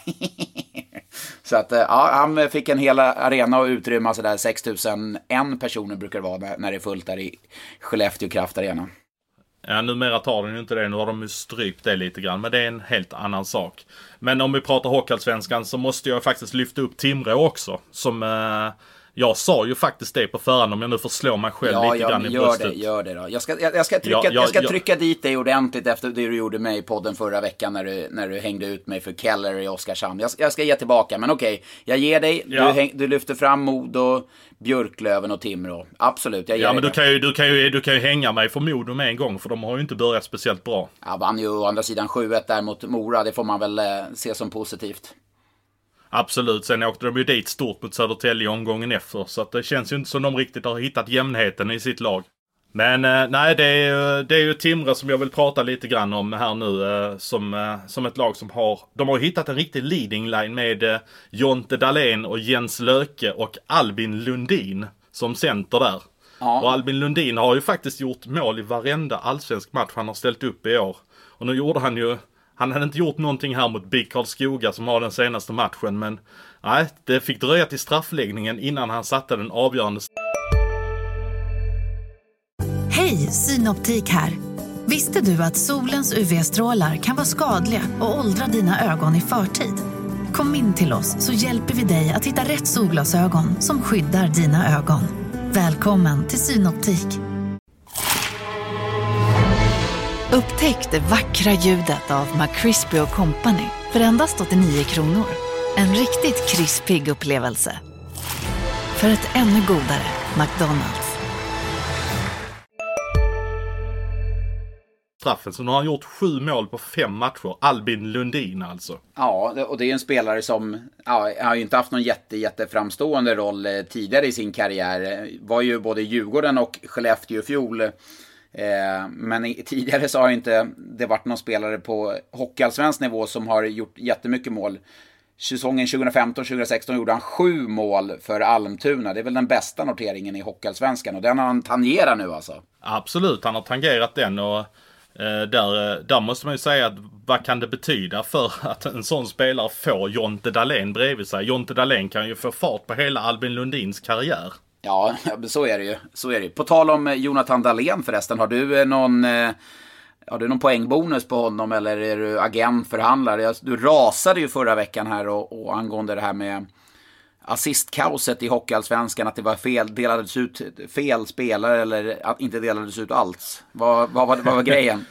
Så att ja, han fick en hel arena att utrymma så där sex tusen en personer brukar det vara när, när det är fullt där i Skellefteå Kraft Arena. Ja, numera tar den ju inte det. Nu har de ju strypt det lite grann. Men det är en helt annan sak. Men om vi pratar Hockeyallsvenskan så måste jag faktiskt lyfta upp Timrå också. Som... Eh, Jag sa ju faktiskt det på förhand, om jag nu får slå mig själv ja, lite ja, grann i gör bröstet. det, gör det då. Jag ska, jag, jag ska, trycka, ja, ja, jag ska ja. trycka dit dig ordentligt efter det du gjorde med i podden förra veckan när du, när du hängde ut mig för Keller i Oskarshamn. Jag, jag ska ge tillbaka, men okej. Jag ger dig, Ja. du, häng, du lyfter fram Modo, Björklöven och Timrå. Absolut, jag ger Ja, dig men du det. kan, ju, du, kan ju, du kan ju hänga mig för Modo med en gång, för de har ju inte börjat speciellt bra. Jag vann ju å andra sidan sju ett där mot Mora, det får man väl eh, se som positivt. Absolut, sen åkte de ju dit stort mot Södertälje omgången efter. Så att det känns ju inte som de riktigt har hittat jämnheten i sitt lag. Men eh, nej, det är, ju, det är ju Timrå som jag vill prata lite grann om här nu. Eh, som, eh, som ett lag som har... De har hittat en riktig leading line med eh, Jonte Dahlén och Jens Löke och Albin Lundin som center där. Ja. Och Albin Lundin har ju faktiskt gjort mål i varenda allsvensk match han har ställt upp i år. Och nu gjorde han ju... Han hade inte gjort någonting här mot BIK Karlskoga som har den senaste matchen, men nej, det fick dröja till straffläggningen innan han satte den avgörande. Hej, Synoptik här. Visste du att solens U V-strålar kan vara skadliga och åldra dina ögon i förtid? Kom in till oss så hjälper vi dig att hitta rätt solglasögon som skyddar dina ögon. Välkommen till Synoptik. Upptäck det vackra ljudet av McCrispy och Company för endast åttionio kronor. En riktigt krispig upplevelse. För ett ännu godare McDonald's. Straffen, så nu har han gjort sju mål på fem matcher. Albin Lundin alltså. Ja, och det är en spelare som ja, har ju inte haft någon jätte, jätteframstående roll eh, tidigare i sin karriär. Var ju både Djurgården och Skellefteå i fjol. Eh, men i, tidigare så har ju inte det varit någon spelare på hockeyallsvensk nivå som har gjort jättemycket mål. Säsongen tjugohundrafemton tjugohundrasexton gjorde han sju mål för Almtuna. Det är väl den bästa noteringen i hockeyallsvenskan, och den har han tangerat nu alltså. Absolut, han har tangerat den, och eh, där, där måste man ju säga att vad kan det betyda för att en sån spelare får Jonte Dahlén bredvid sig. Jonte Dahlén kan ju få fart på hela Albin Lundins karriär. Ja, så är det ju. Så är det. På tal om Jonathan Dahlén förresten, har du någon, har du någon poängbonus på honom, eller är du agentförhandlare? Du rasade ju förra veckan här och, och angående det här med assistkaoset i hockeyallsvenskan, att det var fel, delades ut fel spelare eller att inte delades ut alls. Vad, vad, vad, vad var grejen?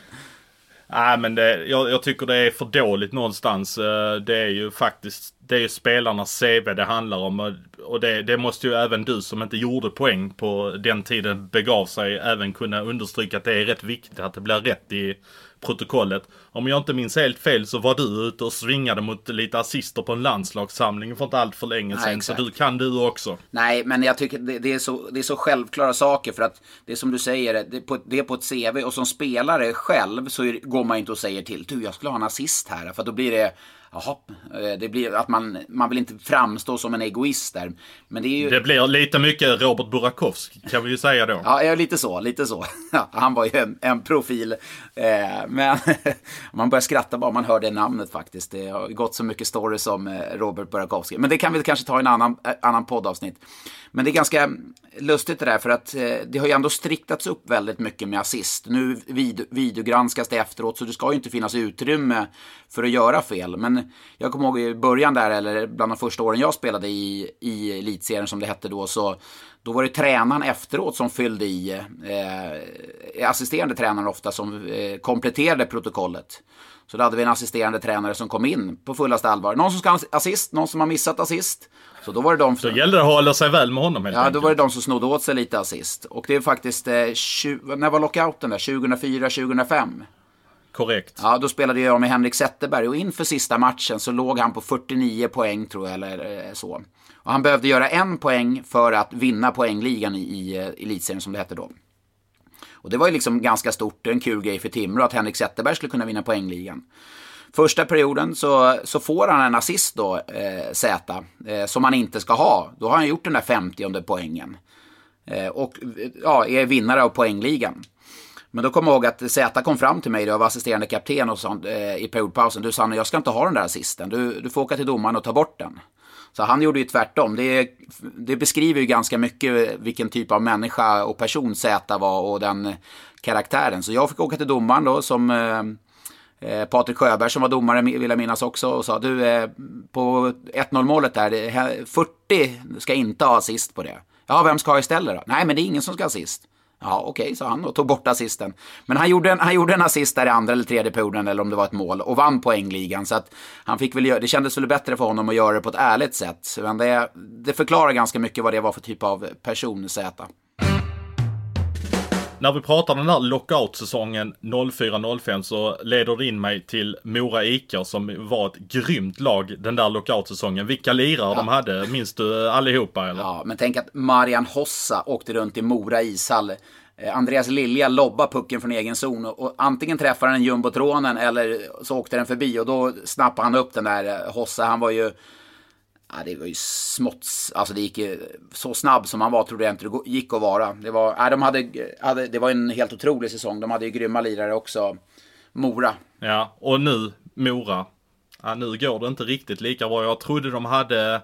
Nej, men det, jag, jag tycker det är för dåligt någonstans. Det är ju faktiskt, det är ju spelarnas C V det handlar om. Och det, det måste ju även du som inte gjorde poäng på den tiden begav sig även kunna understryka att det är rätt viktigt att det blir rätt i protokollet. Om jag inte minns helt fel så var du ute och svingade mot lite assister på en landslagssamling för inte allt för länge sedan. Nej, så du kan du också. Nej, men jag tycker det, det, är så, det är så självklara saker, för att det är som du säger, det är på, det är på ett C V, och som spelare själv så är, går man inte och säger till, du jag skulle ha en assist här, för då blir det jaha, det blir att man, man vill inte framstå som en egoist där. Men det är ju... Det blir lite mycket Robert Burakovsky, kan vi ju säga då. Ja, lite så, lite så. Ja, han var ju en, en profil. Eh, men man börjar skratta bara man hör det namnet faktiskt. Det har gått så mycket stories om Robert Burakovsky. Men det kan vi kanske ta i en annan, annan poddavsnitt. Men det är ganska lustigt det där, för att eh, det har ju ändå striktats upp väldigt mycket med assist. Nu vid, videogranskas det efteråt, så det ska ju inte finnas utrymme för att göra fel. Men jag kommer ihåg i början där, eller bland de första åren jag spelade i, i elitserien som det hette då, så då var det tränaren efteråt som fyllde i, eh, assisterande tränaren ofta som eh, kompletterade protokollet. Så då hade vi en assisterande tränare som kom in på fullaste allvar. Någon som ska ha assist, någon som har missat assist. Så då var det de som... Då gällde det att hålla sig väl med honom helt Ja, enkelt. då var det de som snodde åt sig lite assist. Och det är faktiskt, eh, tjugo... när var lockouten där? tjugohundrafyra tjugohundrafem. Korrekt. Ja, då spelade jag med Henrik Zetterberg, och inför sista matchen så låg han på fyrtionio poäng tror jag, eller eh, så. Och han behövde göra en poäng för att vinna poängligan i, i uh, elitserien som det hette då. Och det var ju liksom ganska stort, en kul grej för Timrå att Henrik Zetterberg skulle kunna vinna poängligan. Första perioden så, så får han en assist då, eh, Z, eh, som han inte ska ha. Då har han gjort den där femtionde poängen. Eh, och ja, är vinnare av poängligan. Men då kom jag ihåg att Z kom fram till mig, då jag var assisterande kapten och sånt, eh, i periodpausen. Du sa, jag ska inte ha den där assisten. Du, du får åka till domaren och ta bort den. Så han gjorde ju tvärtom. Det, det beskriver ju ganska mycket vilken typ av människa och person Z var och den karaktären. Så jag fick åka till domaren då som... Eh, Eh, Patrik Sjöberg som var domare vill jag minnas också och sa du eh, på ett noll målet där fyrtio ska inte ha assist på det. Ja, vem ska ha istället då? Nej, men det är ingen som ska ha assist. Ja, okej, okay, sa han och tog bort assisten. Men han gjorde en, han gjorde en assist där i andra eller tredje perioden eller om det var ett mål och vann poängligan. Så att han fick väl göra, det kändes väl bättre för honom att göra det på ett ärligt sätt. Men det, det förklarar ganska mycket vad det var för typ av person Zäta. När vi pratar den här lockout-säsongen noll fyra noll fem så leder det in mig till Mora I K som var ett grymt lag den där lockout-säsongen. Vilka lirare ja. de hade, minns du allihopa eller? Ja, men tänk att Marian Hossa åkte runt i Mora ishall. Andreas Lilja lobba pucken från egen zon och antingen träffar den jumbotronen eller så åkte den förbi och då snappade han upp den där Hossa. Han var ju Ja, det var ju smått, alltså det gick så snabb som han var trodde jag inte det gick att vara. Det var, ja, de hade, hade, det var en helt otrolig säsong. De hade ju grymma lirare också. Mora. Ja, och nu Mora. Ja, nu går det inte riktigt lika bra. Jag trodde de hade,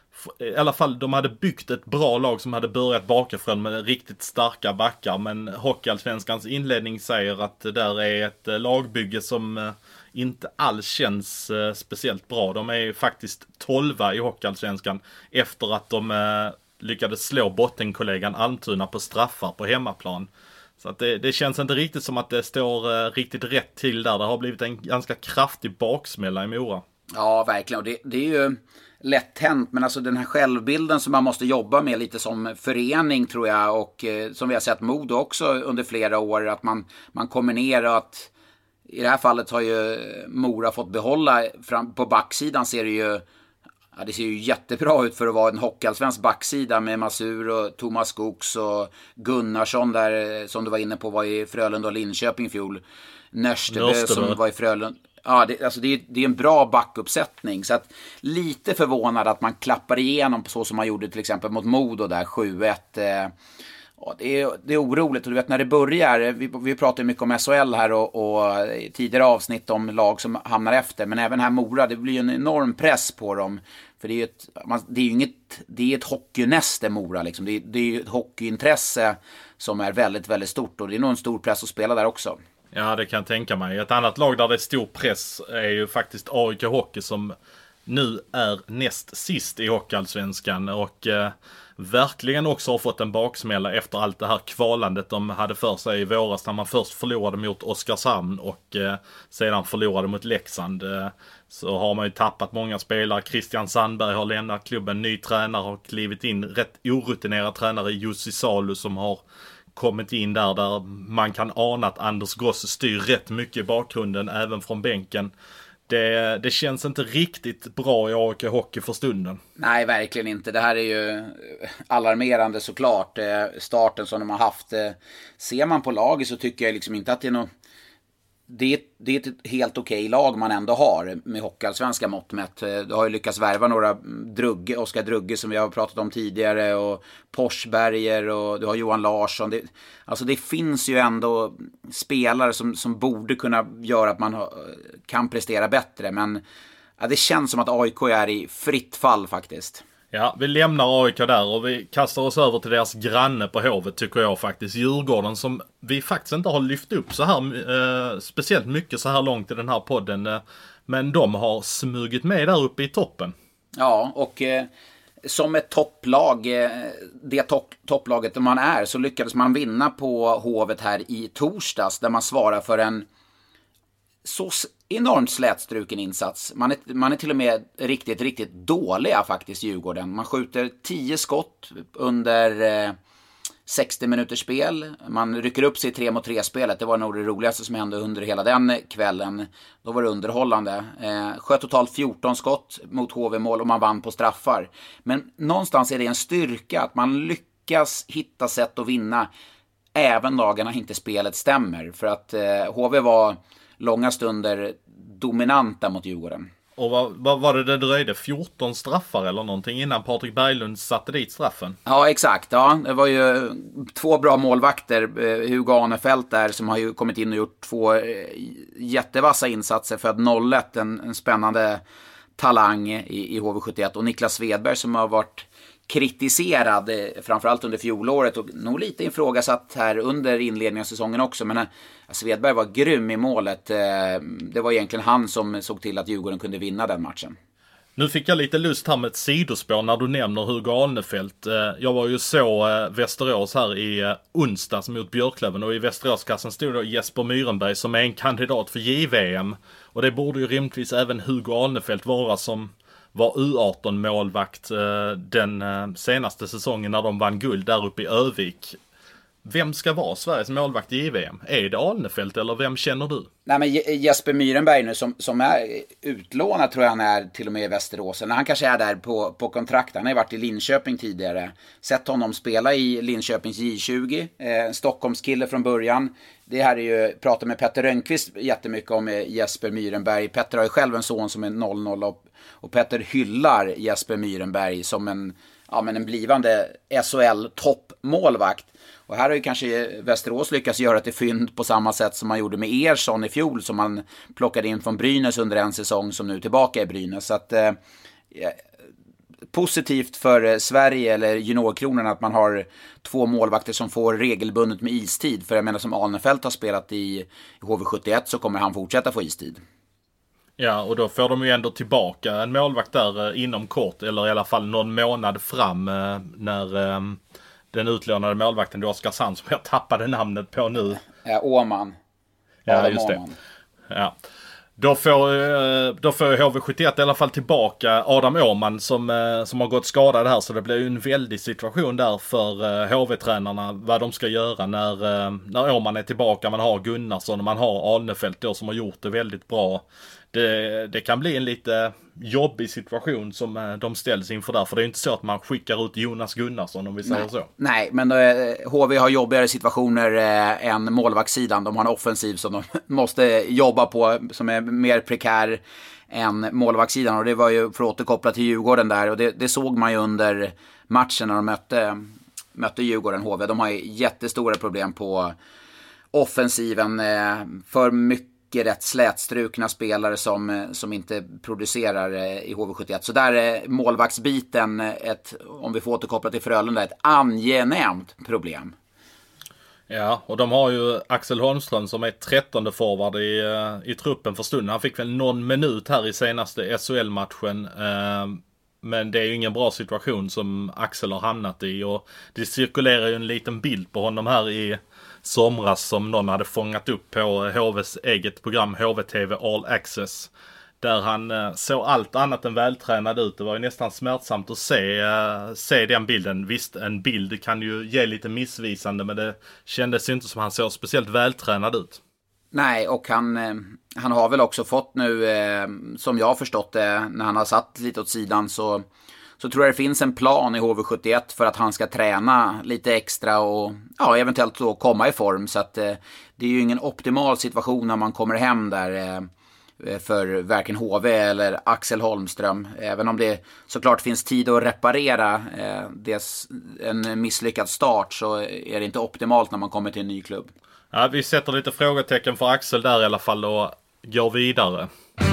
i alla fall de hade byggt ett bra lag som hade börjat bakifrån med riktigt starka backar. Men Hockeyallsvenskans inledning säger att det där är ett lagbygge som inte alls känns eh, speciellt bra. De är ju faktiskt tolva i Hockeyallsvenskan efter att de eh, lyckades slå bottenkollegan Almtuna på straffar på hemmaplan. Så att det, det känns inte riktigt som att det står eh, riktigt rätt till där. Det har blivit en ganska kraftig baksmälla i Mora. Ja, verkligen. Och det, det är ju lätt hänt, men alltså den här självbilden som man måste jobba med lite som förening tror jag och eh, som vi har sett Modo också under flera år att man, man kommer ner och att i det här fallet har ju Mora fått behålla, fram, på backsidan ser det ju, ja, det ser ju jättebra ut för att vara en hockeyallsvensk backsida med Masur och Thomas Skogs och Gunnarsson där som du var inne på var i Frölunda och Linköping i fjol. Nörstebö som var i Frölunda. Ja, det, alltså det, är, det är en bra backuppsättning så att lite förvånad att man klappar igenom på så som man gjorde till exempel mot Modo där sju ett. Eh, Ja, det, är, det är oroligt och du vet när det börjar, vi, vi pratar mycket om S H L här och, och tidigare avsnitt om lag som hamnar efter, men även här Mora, det blir ju en enorm press på dem, för det är ju ett, man, det är ju inget, det är ett hockeynäste Mora liksom, det är, det är ju ett hockeyintresse som är väldigt, väldigt stort och det är nog en stor press att spela där också. Ja, det kan jag tänka mig. Ett annat lag där det är stor press är ju faktiskt A I K Hockey som nu är näst sist i Hockeyallsvenskan och eh, verkligen också har fått en baksmälla efter allt det här kvalandet de hade för sig i våras när man först förlorade mot Oskarshamn och eh, sedan förlorade mot Leksand. Eh, så har man ju tappat många spelare. Christian Sandberg har lämnat klubben, ny tränare har klivit in, rätt orutinerad tränare Jussi Salu som har kommit in där där man kan ana att Anders Goss styr rätt mycket i bakgrunden även från bänken. Det, det känns inte riktigt bra i A I K Hockey för stunden. Nej, verkligen inte. Det här är ju alarmerande såklart. Starten som de har haft. Ser man på laget så tycker jag liksom inte att det är något... Det är, det är ett helt okej lag man ändå har med hockeyallsvenska mått mätt. Du har ju lyckats värva några Drugge, Oskar Drugge som vi har pratat om tidigare och Porsberger och du har Johan Larsson. Det, alltså det finns ju ändå spelare som, som borde kunna göra att man kan prestera bättre. Men ja, det känns som att A I K är i fritt fall faktiskt. Ja, vi lämnar A I K där och vi kastar oss över till deras granne på Hovet tycker jag faktiskt. Djurgården som vi faktiskt inte har lyft upp så här eh, speciellt mycket så här långt i den här podden. Eh, men de har smugit med där uppe i toppen. Ja, och eh, som ett topplag, eh, det topp, topplaget man är, så lyckades man vinna på Hovet här i torsdags där man svarar för en så enormt slätstruken insats. Man är, man är till och med riktigt, riktigt dåliga faktiskt Djurgården. Man skjuter tio skott under eh, sextio minuters spel. Man rycker upp sig i tre mot tre spelet. Det var nog det roligaste som hände under hela den kvällen. Då var det underhållande. Eh, sköt totalt fjorton skott mot H V-mål och man vann på straffar. Men någonstans är det en styrka att man lyckas hitta sätt att vinna även dagarna inte spelet stämmer. För att eh, H V var långa stunder dominanta mot Djurgården. Och vad, vad var det det dröjde? fjorton straffar eller någonting innan Patrik Berglund satte dit straffen? Ja, exakt. Ja, det var ju två bra målvakter. Hugo Anefelt där som har ju kommit in och gjort två jättevassa insatser för att noll ett, en, en spännande talang i, i H V sjuttioett. Och Niklas Svedberg som har varit kritiserad, framförallt under fjolåret och nog lite ifrågasatt här under inledningen av säsongen också. Men Svedberg var grym i målet. Det var egentligen han som såg till att Djurgården kunde vinna den matchen. Nu fick jag lite lust här med ett sidospår när du nämner Hugo Alnefelt. Jag var ju så Västerås här i onsdags mot Björklöven och i Västeråskassen stod då Jesper Myrenberg som är en kandidat för J V M. Och det borde ju rimligtvis även Hugo Alnefelt vara som var U arton-målvakt den senaste säsongen när de vann guld där uppe i Övik. Vem ska vara Sveriges målvakt i J V M? Är det Alnefelt eller vem känner du? Nej, men Jesper Myrenberg nu som, som är utlånad tror jag han är till och med i Västerås. Han kanske är där på, på kontrakt. Han har varit i Linköping tidigare. Sett honom spela i Linköpings J tjugo. Eh, Stockholmskille från början. Det här är ju, pratar med Petter Rönnqvist jättemycket om Jesper Myrenberg. Petter har ju själv en son som är noll noll och, och Petter hyllar Jesper Myrenberg som en, ja, men en blivande S H L-toppmålvakt. Och här har ju kanske Västerås lyckats göra ett fynd på samma sätt som man gjorde med Ersson i fjol som man plockade in från Brynäs under en säsong som nu är tillbaka i Brynäs. Så att, eh, positivt för Sverige eller juniorkronorna att man har två målvakter som får regelbundet med istid. För jag menar som Alnefelt har spelat i H V sjuttioett så kommer han fortsätta få istid. Ja, och då får de ju ändå tillbaka en målvakt där eh, inom kort eller i alla fall någon månad fram eh, när... Eh, den utlånade målvakten du Oskarshamn som jag tappade namnet på nu. Ja, Åman. Ja, just det. Ja. Då får, då får H V sjuttioett i alla fall tillbaka Adam Åman som, som har gått skadad här. Så det blir ju en väldig situation där för H V-tränarna vad de ska göra när, när Åman är tillbaka. Man har Gunnarsson och man har Alnefelt då som har gjort det väldigt bra. Det, det kan bli en lite jobbig situation som de ställs inför där. För det är inte så att man skickar ut Jonas Gunnarsson om vi säger Nej. så. Nej, men eh, H V har jobbigare situationer eh, än målvaktssidan. De har en offensiv som de måste jobba på som är mer prekär än målvaktssidan. Och det var ju för att återkoppla till Djurgården där. Och det, det såg man ju under matchen när de mötte, mötte Djurgården H V. De har ju jättestora problem på offensiven. Eh, för mycket rätt slätstrukna spelare som, som inte producerar i H V sjuttioett. Så där är målvaktsbiten, ett, om vi får återkoppla till Frölunda, ett angenämt problem. Ja, och de har ju Axel Holmström som är trettonde forward i, i truppen för stunden. Han fick väl någon minut här i senaste S H L-matchen. Men det är ju ingen bra situation som Axel har hamnat i. Och det cirkulerar ju en liten bild på honom här i somras som någon hade fångat upp på H V:s eget program H V T V All Access. Där han såg allt annat än vältränad ut. Det var ju nästan smärtsamt att se, se den bilden. Visst, en bild kan ju ge lite missvisande men det kändes inte som han såg speciellt vältränad ut. Nej, och han, han har väl också fått nu, som jag har förstått det, när han har satt lite åt sidan så, så tror jag det finns en plan i H V sjuttioett för att han ska träna lite extra och ja, eventuellt då komma i form. Så att det är ju ingen optimal situation när man kommer hem där för varken H V eller Axel Holmström. Även om det såklart finns tid att reparera det, en misslyckad start så är det inte optimalt när man kommer till en ny klubb. Ja, vi sätter lite frågetecken för Axel där i alla fall och går vidare.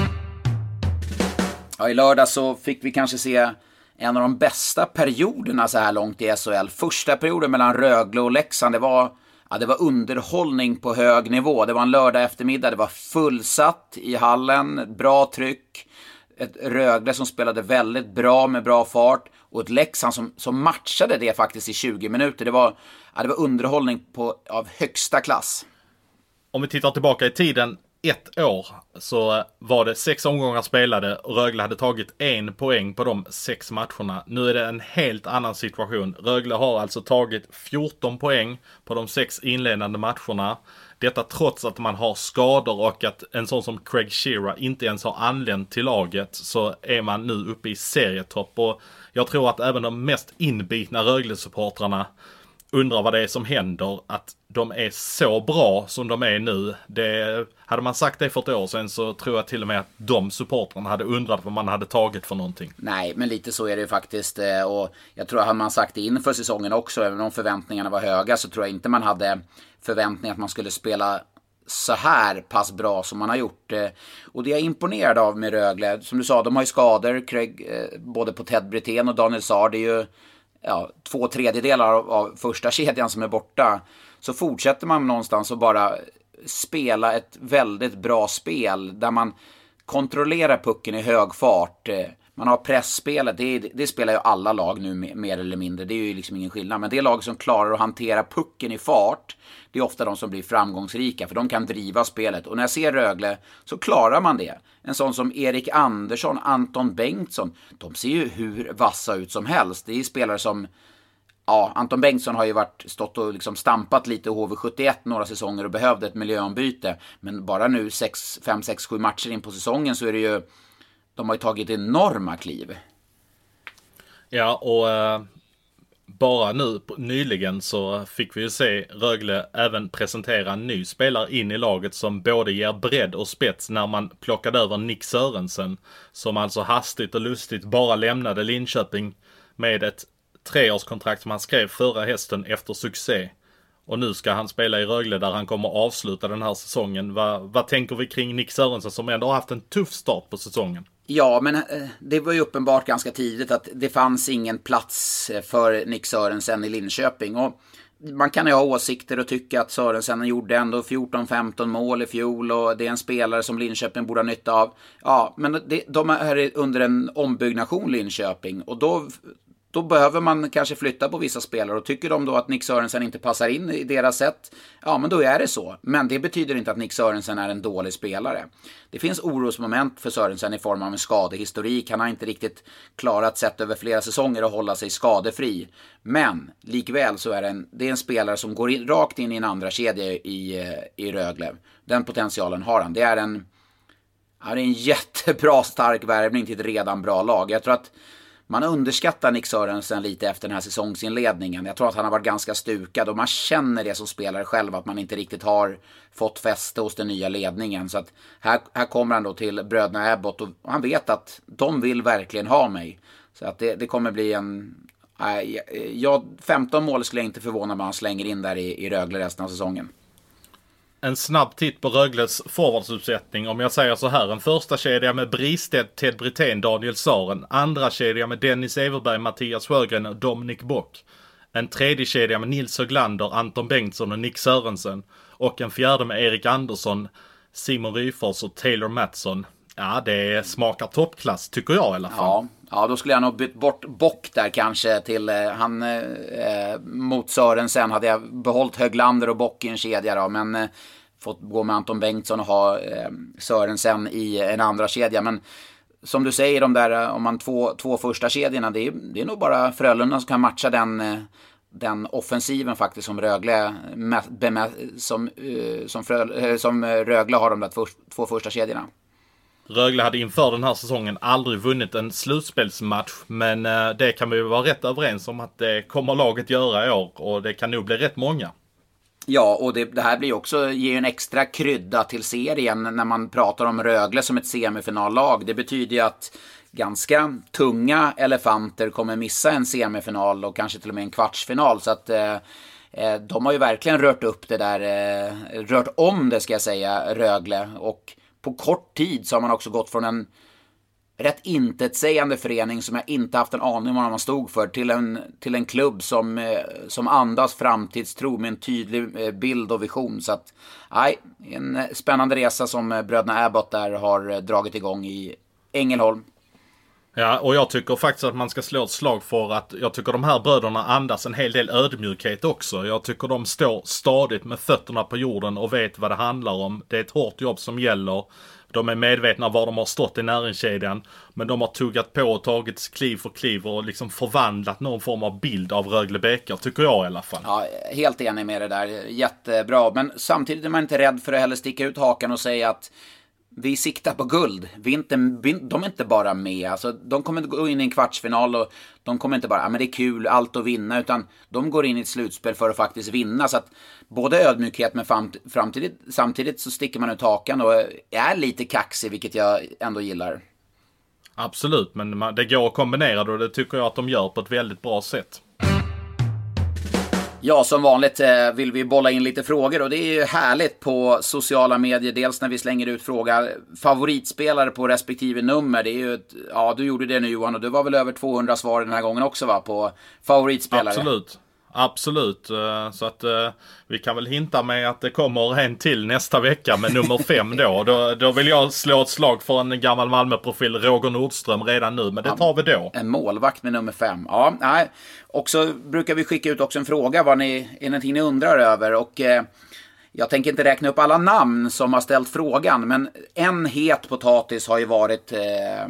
Ja, i lördag så fick vi kanske se en av de bästa perioderna så här långt i S H L. Första perioden mellan Rögle och Leksand, det var, ja, det var underhållning på hög nivå. Det var en lördag eftermiddag, det var fullsatt i hallen, bra tryck. Ett Rögle som spelade väldigt bra med bra fart och ett Leksand som, som matchade det faktiskt i tjugo minuter. Det var, ja, det var underhållning på, av högsta klass. Om vi tittar tillbaka i tiden, ett år, så var det sex omgångar spelade och Rögle hade tagit en poäng på de sex matcherna. Nu är det en helt annan situation. Rögle har alltså tagit fjorton poäng på de sex inledande matcherna. Detta trots att man har skador och att en sån som Craig Shearer inte ens har anlänt till laget, så är man nu uppe i serietopp. Och jag tror att även de mest inbitna Rögle-supportrarna undrar vad det är som händer, att de är så bra som de är nu. Det, hade man sagt det för ett år sedan så tror jag till och med att de supportrarna hade undrat vad man hade tagit för någonting. Nej, men lite så är det ju faktiskt. Och jag tror att hade man sagt det inför säsongen också, även om förväntningarna var höga, så tror jag inte man hade förväntningar att man skulle spela så här pass bra som man har gjort. Och det är jag imponerad av med Rögle. Som du sa, de har ju skador, Craig, både på Ted Brithén och Daniel Saar. Det är ju ja, två tredjedelar av, av första kedjan som är borta, så fortsätter man någonstans att bara spela ett väldigt bra spel där man kontrollerar pucken i hög fart. Man har pressspelet, det, det spelar ju alla lag nu mer eller mindre, det är ju liksom ingen skillnad, men det är lag som klarar att hantera pucken i fart, det är ofta de som blir framgångsrika, för de kan driva spelet. Och när jag ser Rögle så klarar man det. En sån som Erik Andersson, Anton Bengtsson, de ser ju hur vassa ut som helst. Det är spelare som, ja, Anton Bengtsson har ju varit, stått och liksom stampat lite i H V sjuttioett några säsonger och behövde ett miljöombyte. Men bara nu fem, sex, sju matcher in på säsongen så är det ju, de har ju tagit enorma kliv. Ja, och uh, bara nu nyligen så fick vi ju se Rögle även presentera en ny spelare in i laget som både ger bredd och spets när man plockade över Nick Sörensen, som alltså hastigt och lustigt bara lämnade Linköping med ett treårskontrakt som han skrev förra hösten efter succé. Och nu ska han spela i Rögle där han kommer avsluta den här säsongen. Va, vad tänker vi kring Nick Sörensen som ändå har haft en tuff start på säsongen? Ja, men det var ju uppenbart ganska tidigt att det fanns ingen plats för Nick Sörensen i Linköping. Och man kan ju ha åsikter och tycka att Sörensen gjorde ändå fjorton femton mål i fjol och det är en spelare som Linköping borde ha nytta av. Ja, men det, de är under en ombyggnation Linköping och då... Då behöver man kanske flytta på vissa spelare, och tycker de då att Nick Sörensen inte passar in i deras sätt, ja men då är det så. Men det betyder inte att Nick Sörensen är en dålig spelare. Det finns orosmoment för Sörensen i form av en skadehistorik. Han har inte riktigt klarat sett över flera säsonger att hålla sig skadefri. Men likväl så är det en, det är en spelare som går in, rakt in i en andra kedja i, i Rögle. Den potentialen har han. Det är en, ja, det är en jättebra stark värvning till ett redan bra lag. Jag tror att man underskattar Nick Sörensen lite efter den här säsongsinledningen. Jag tror att han har varit ganska stukad och man känner det som spelare själv att man inte riktigt har fått fäste hos den nya ledningen. Så att här, här kommer han då till bröderna Abbott och han vet att de vill verkligen ha mig. Så att det, det kommer bli en... Äh, jag, femton mål skulle jag inte förvåna mig om han slänger in där i, i Rögle resten av säsongen. En snabb titt på Rögles forwardsuppsättning. Om jag säger så här: en första kedja med Bristedt, Ted Brithén, Daniel Saren. Andra kedja med Dennis Everberg, Mattias Sjögren och Dominic Bock. En tredje kedja med Nils Höglander, Anton Bengtsson och Nick Sörensen. Och en fjärde med Erik Andersson, Simon Ryfors och Taylor Mattsson. Ja, det smakar toppklass tycker jag i alla fall. Ja, ja då skulle jag nog bytt bort Bock där kanske till eh, han eh, mot Sörensen. Hade jag behållit Höglander och Bock i en kedja då, men eh, fått gå med Anton Bengtsson och ha eh, Sörensen i en andra kedja. Men som du säger, de där, om man två, två första kedjorna, det är, det är nog bara Frölunda som kan matcha den, eh, den offensiven faktiskt som Rögle som, eh, som, Frö, som Rögle har de där två, två första kedjorna. Rögle hade inför den här säsongen aldrig vunnit en slutspelsmatch, men det kan vi ju vara rätt överens om att det kommer laget göra i år, och det kan nog bli rätt många. Ja, och det, det här blir också, ger ju en extra krydda till serien när man pratar om Rögle som ett semifinallag. Det betyder ju att ganska tunga elefanter kommer missa en semifinal och kanske till och med en kvartsfinal, så att eh, de har ju verkligen rört upp det där, eh, rört om det ska jag säga, Rögle, och på kort tid så har man också gått från en rätt intetsägande förening som jag inte haft en aning om vad man stod för till en, till en klubb som, som andas framtidstro med en tydlig bild och vision. Så att, nej, en spännande resa som bröderna Abbott där har dragit igång i Ängelholm. Ja, och jag tycker faktiskt att man ska slå ett slag för att jag tycker de här bröderna andas en hel del ödmjukhet också. Jag tycker de står stadigt med fötterna på jorden och vet vad det handlar om. Det är ett hårt jobb som gäller. De är medvetna var de har stått i näringskedjan, men de har tuggat på och tagit kliv för kliv och liksom förvandlat någon form av bild av Rögle Bäckar, tycker jag i alla fall. Ja, helt enig med det där. Jättebra. Men samtidigt är man inte rädd för att heller sticka ut hakan och säga att vi siktar på guld. Vi inte, vi, de är inte bara med. Alltså, de kommer inte gå in i en kvartsfinal och de kommer inte bara, ja, men det är kul, allt att vinna, utan de går in i ett slutspel för att faktiskt vinna. Så att både ödmjukhet men framtidigt, samtidigt så sticker man ut hakan och är lite kaxig, vilket jag ändå gillar. Absolut, men det går att kombinera det och det tycker jag att de gör på ett väldigt bra sätt. Ja, som vanligt eh, vill vi bolla in lite frågor och det är ju härligt på sociala medier. Dels när vi slänger ut fråga favoritspelare på respektive nummer. Det är ju ett, ja, du gjorde det nu Johan och du var väl över tvåhundra svar den här gången också va, på favoritspelare? Absolut. Absolut, så att vi kan väl hinta med att det kommer en till nästa vecka med nummer fem då. då. Då vill jag slå ett slag för en gammal Malmö-profil, Roger Nordström, redan nu, men det tar vi då. En målvakt med nummer fem. Ja, nej. Och så brukar vi skicka ut också en fråga, vad ni, är någonting ni undrar över och... Eh, Jag tänker inte räkna upp alla namn som har ställt frågan, men en het potatis har ju varit eh,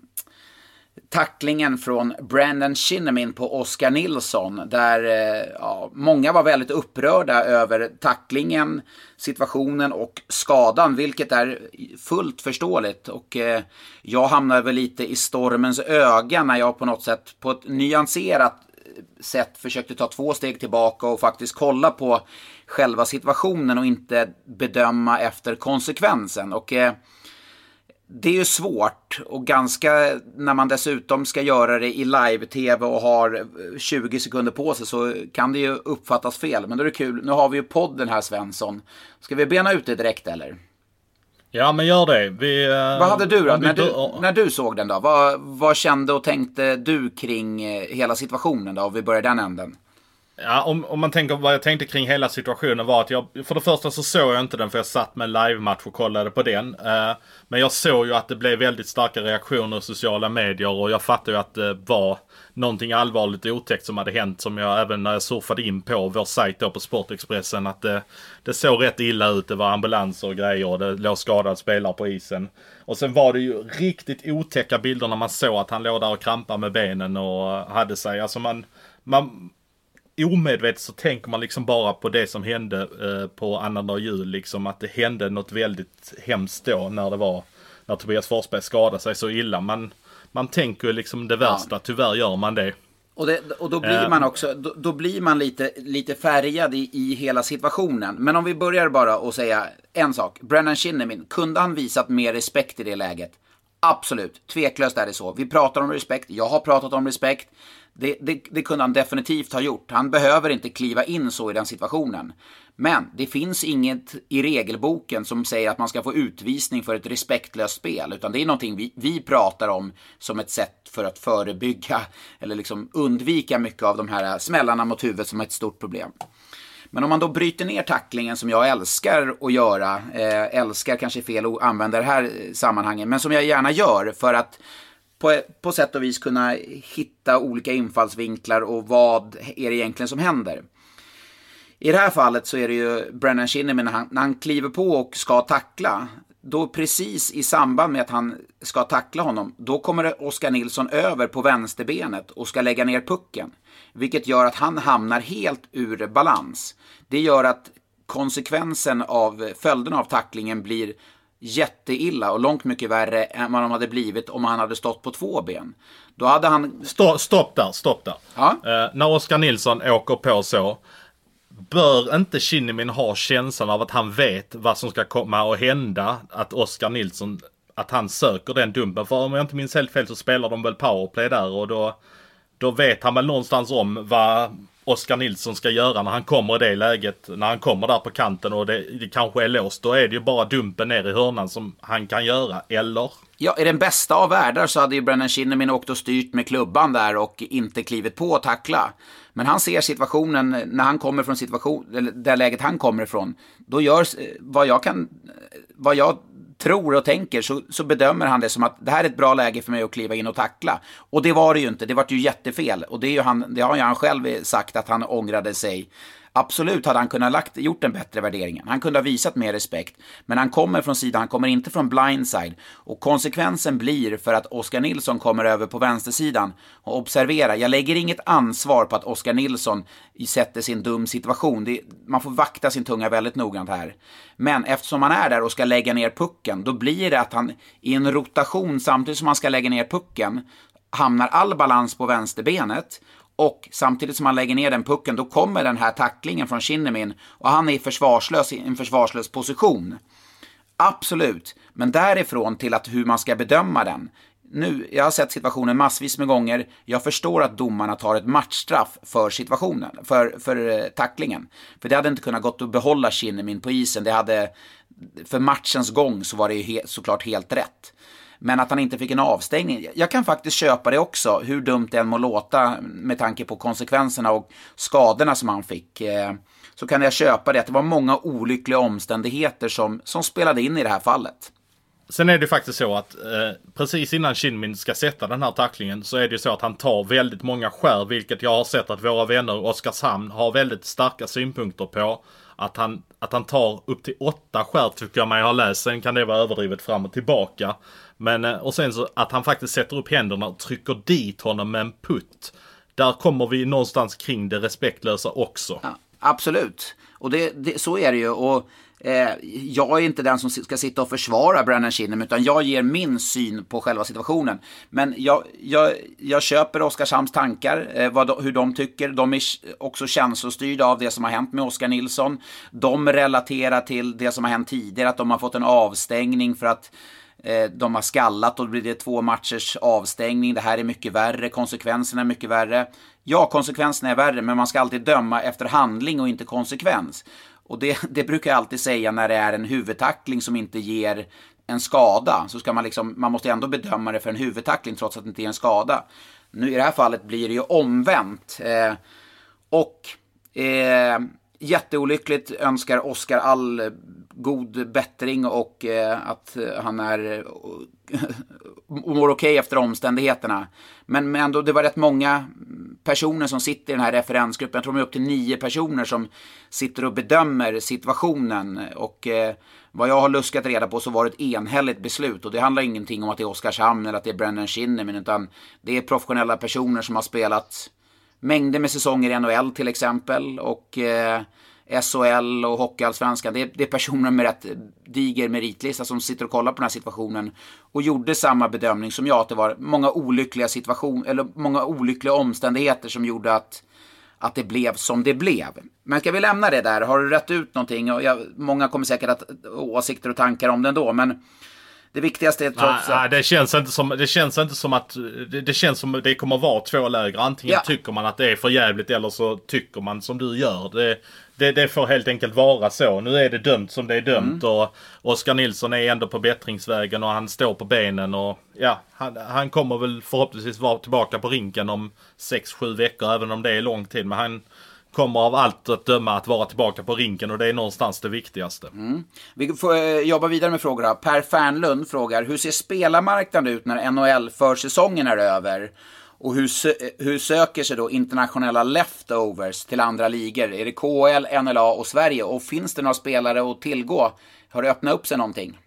tacklingen från Brandon Shinnimin på Oskar Nilsson, där eh, ja, många var väldigt upprörda över tacklingen, situationen och skadan, vilket är fullt förståeligt. Och eh, jag hamnar väl lite i stormens öga när jag på något sätt på ett nyanserat sätt försökte ta två steg tillbaka och faktiskt kolla på själva situationen och inte bedöma efter konsekvensen. Och eh, det är ju svårt och ganska, när man dessutom ska göra det i live-tv och har tjugo sekunder på sig, så kan det ju uppfattas fel. Men då är det kul, nu har vi ju podden här Svensson. Ska vi bena ut det direkt eller? Ja, men gör det. Vi, vad hade du då? vi, När du, när du såg den då? Vad, vad kände och tänkte du kring hela situationen då? Och vi börjar den änden. Ja, om, om man tänker vad jag tänkte kring hela situationen var att jag, för det första så såg jag inte den för jag satt med live-match och kollade på den. Eh, men jag såg ju att det blev väldigt starka reaktioner i sociala medier och jag fattade ju att det var någonting allvarligt och otäckt som hade hänt, som jag även när jag surfade in på vår sajt då på Sportexpressen, att det, det såg rätt illa ut, det var ambulanser och grejer och det låg skadad spelare på isen. Och sen var det ju riktigt otäcka bilder när man såg att han låg där och krampade med benen och hade sig, alltså man... man omedvetet så tänker man liksom bara på det som hände eh, på annandag jul, liksom att det hände något väldigt hemskt då när det var när Tobias Forsberg skadade sig så illa. Man, man tänker liksom det värsta, ja. Tyvärr gör man det. Och, det, och då blir man också då, då blir man lite, lite färgad i, i hela situationen. Men om vi börjar bara och säga en sak. Brandon Shinnimin, kunde han visat mer respekt i det läget? Absolut, tveklöst är det så. Vi pratar om respekt, jag har pratat om respekt. Det, det, det kunde han definitivt ha gjort. Han behöver inte kliva in så i den situationen. Men det finns inget i regelboken som säger att man ska få utvisning för ett respektlöst spel. Utan det är någonting vi, vi pratar om som ett sätt för att förebygga eller liksom undvika mycket av de här smällarna mot huvudet som är ett stort problem. Men om man då bryter ner tacklingen, som jag älskar att göra, eh, älskar kanske fel att använda det här sammanhanget, men som jag gärna gör för att på, på sätt och vis kunna hitta olika infallsvinklar och vad är det egentligen som händer. I det här fallet så är det ju Brandon Shinnimin när han, när han kliver på och ska tackla, då precis i samband med att han ska tackla honom, då kommer Oskar Nilsson över på vänsterbenet och ska lägga ner pucken. Vilket gör att han hamnar helt ur balans. Det gör att konsekvensen av följden av tacklingen blir jätteilla och långt mycket värre än vad de hade blivit om han hade stått på två ben. Då hade han... Stopp, stopp där, stopp där. Ja? Eh, när Oskar Nilsson åker på så, bör inte Shinnimin ha känslan av att han vet vad som ska komma att hända, att Oskar Nilsson, att han söker den dumpen? För om jag inte minns helt fel så spelar de väl powerplay där och då, då vet han väl någonstans om vad Oskar Nilsson ska göra när han kommer i det läget, när han kommer där på kanten och det, det kanske är låst. Då är det ju bara dumpen ner i hörnan som han kan göra, eller? Ja, i den bästa av världar så hade ju Brandon Shinnimin åkt och styrt med klubban där och inte klivit på och tackla. Men han ser situationen när han kommer från situation, eller det läget han kommer ifrån. Då gör vad jag kan, vad jag tror och tänker, så, så bedömer han det som att det här är ett bra läge för mig att kliva in och tackla. Och det var det ju inte, det var ju jättefel. Och det, är ju han, det har ju han själv sagt att han ångrade sig. Absolut hade han kunnat lagt, gjort en bättre värdering. Han kunde ha visat mer respekt. Men han kommer från sidan, han kommer inte från blindside. Och konsekvensen blir för att Oskar Nilsson kommer över på vänstersidan. Och observera, jag lägger inget ansvar på att Oskar Nilsson sätter sin dum situation. Det, man får vakta sin tunga väldigt noggrant här. Men eftersom han är där och ska lägga ner pucken, då blir det att han i en rotation samtidigt som han ska lägga ner pucken hamnar all balans på vänsterbenet. Och samtidigt som han lägger ner den pucken, då kommer den här tacklingen från Shinnimin och han är försvarslös i en försvarslös position. Absolut, men därifrån till att hur man ska bedöma den. nu, jag har sett situationen massvis med gånger. Jag förstår att domarna tar ett matchstraff för situationen, för, för eh, tacklingen. För det hade inte kunnat gått att behålla Shinnimin på isen. Det hade, för matchens gång så var det ju he- såklart helt rätt. Men att han inte fick en avstängning, jag kan faktiskt köpa det också, hur dumt det än må låta med tanke på konsekvenserna och skadorna som han fick. Eh, så kan jag köpa det, att det var många olyckliga omständigheter som, som spelade in i det här fallet. Sen är det faktiskt så att eh, precis innan Shinnimin ska sätta den här tacklingen så är det ju så att han tar väldigt många skär, vilket jag har sett att våra vänner i Oskarshamn har väldigt starka synpunkter på. Att han, att han tar upp till åtta skär tycker jag mig har läst. Sen kan det vara överdrivet fram och tillbaka. Men, och sen så att han faktiskt sätter upp händerna och trycker dit honom med en putt. Där kommer vi någonstans kring det respektlösa också. Ja, absolut. Och det, det, så är det ju. Och eh, jag är inte den som ska sitta och försvara Brandon Shinnimin, utan jag ger min syn på själva situationen. Men jag, jag, jag köper Oskarshamns tankar, eh, vad de, hur de tycker. De är också känslostyrda av det som har hänt med Oskar Nilsson. De relaterar till det som har hänt tidigare, att de har fått en avstängning för att de har skallat och då blir det två matchers avstängning. Det här är mycket värre, konsekvenserna är mycket värre. Ja, konsekvenserna är värre, men man ska alltid döma efter handling och inte konsekvens. Och det, det brukar jag alltid säga när det är en huvudtackling som inte ger en skada. Så ska man liksom, man måste ändå bedöma det för en huvudtackling trots att det inte ger en skada. Nu i det här fallet blir det ju omvänt. Eh, och eh, jätteolyckligt, önskar Oskar all god bättring och eh, att han är mår okej efter omständigheterna. Men, men ändå, det var rätt många personer som sitter i den här referensgruppen. Jag tror de är upp till nio personer som sitter och bedömer situationen. Och eh, vad jag har luskat reda på så var det ett enhälligt beslut. Och det handlar ingenting om att det är Oskarshamn eller att det är Brandon Shinnimin, utan det är professionella personer som har spelat mängder med säsonger i N H L till exempel, och eh, S H L och Hockeyallsvenskan. Det är, det är personer med rätt diger meritlista som sitter och kollar på den här situationen och gjorde samma bedömning som jag, att det var många olyckliga situationer eller många olyckliga omständigheter som gjorde att, att det blev som det blev. Men ska vi lämna det där? Har du rätt ut någonting? Och jag, många kommer säkert att åsikter och tankar om den då, men det viktigaste är trots nej, nej, det känns inte som det känns inte som att det, det känns som det kommer vara två läger. Antingen ja. tycker man att det är för jävligt eller så tycker man som du gör. Det, det, det får helt enkelt vara så. Nu är det dömt som det är dömt mm. och Oskar Nilsson är ändå på bättringsvägen och han står på benen och ja, han, han kommer väl förhoppningsvis vara tillbaka på rinken om sex sju veckor, även om det är lång tid, men han kommer av allt att döma att vara tillbaka på rinken, och det är någonstans det viktigaste. Mm. Vi får eh, jobba vidare med frågorna. Per Fernlund frågar, hur ser spelarmarknaden ut när N H L-försäsongen är över? Och hur, sö- hur söker sig då internationella leftovers till andra ligor? Är det K H L, N H L A och Sverige? Och finns det några spelare att tillgå? Har det öppnat upp sig någonting?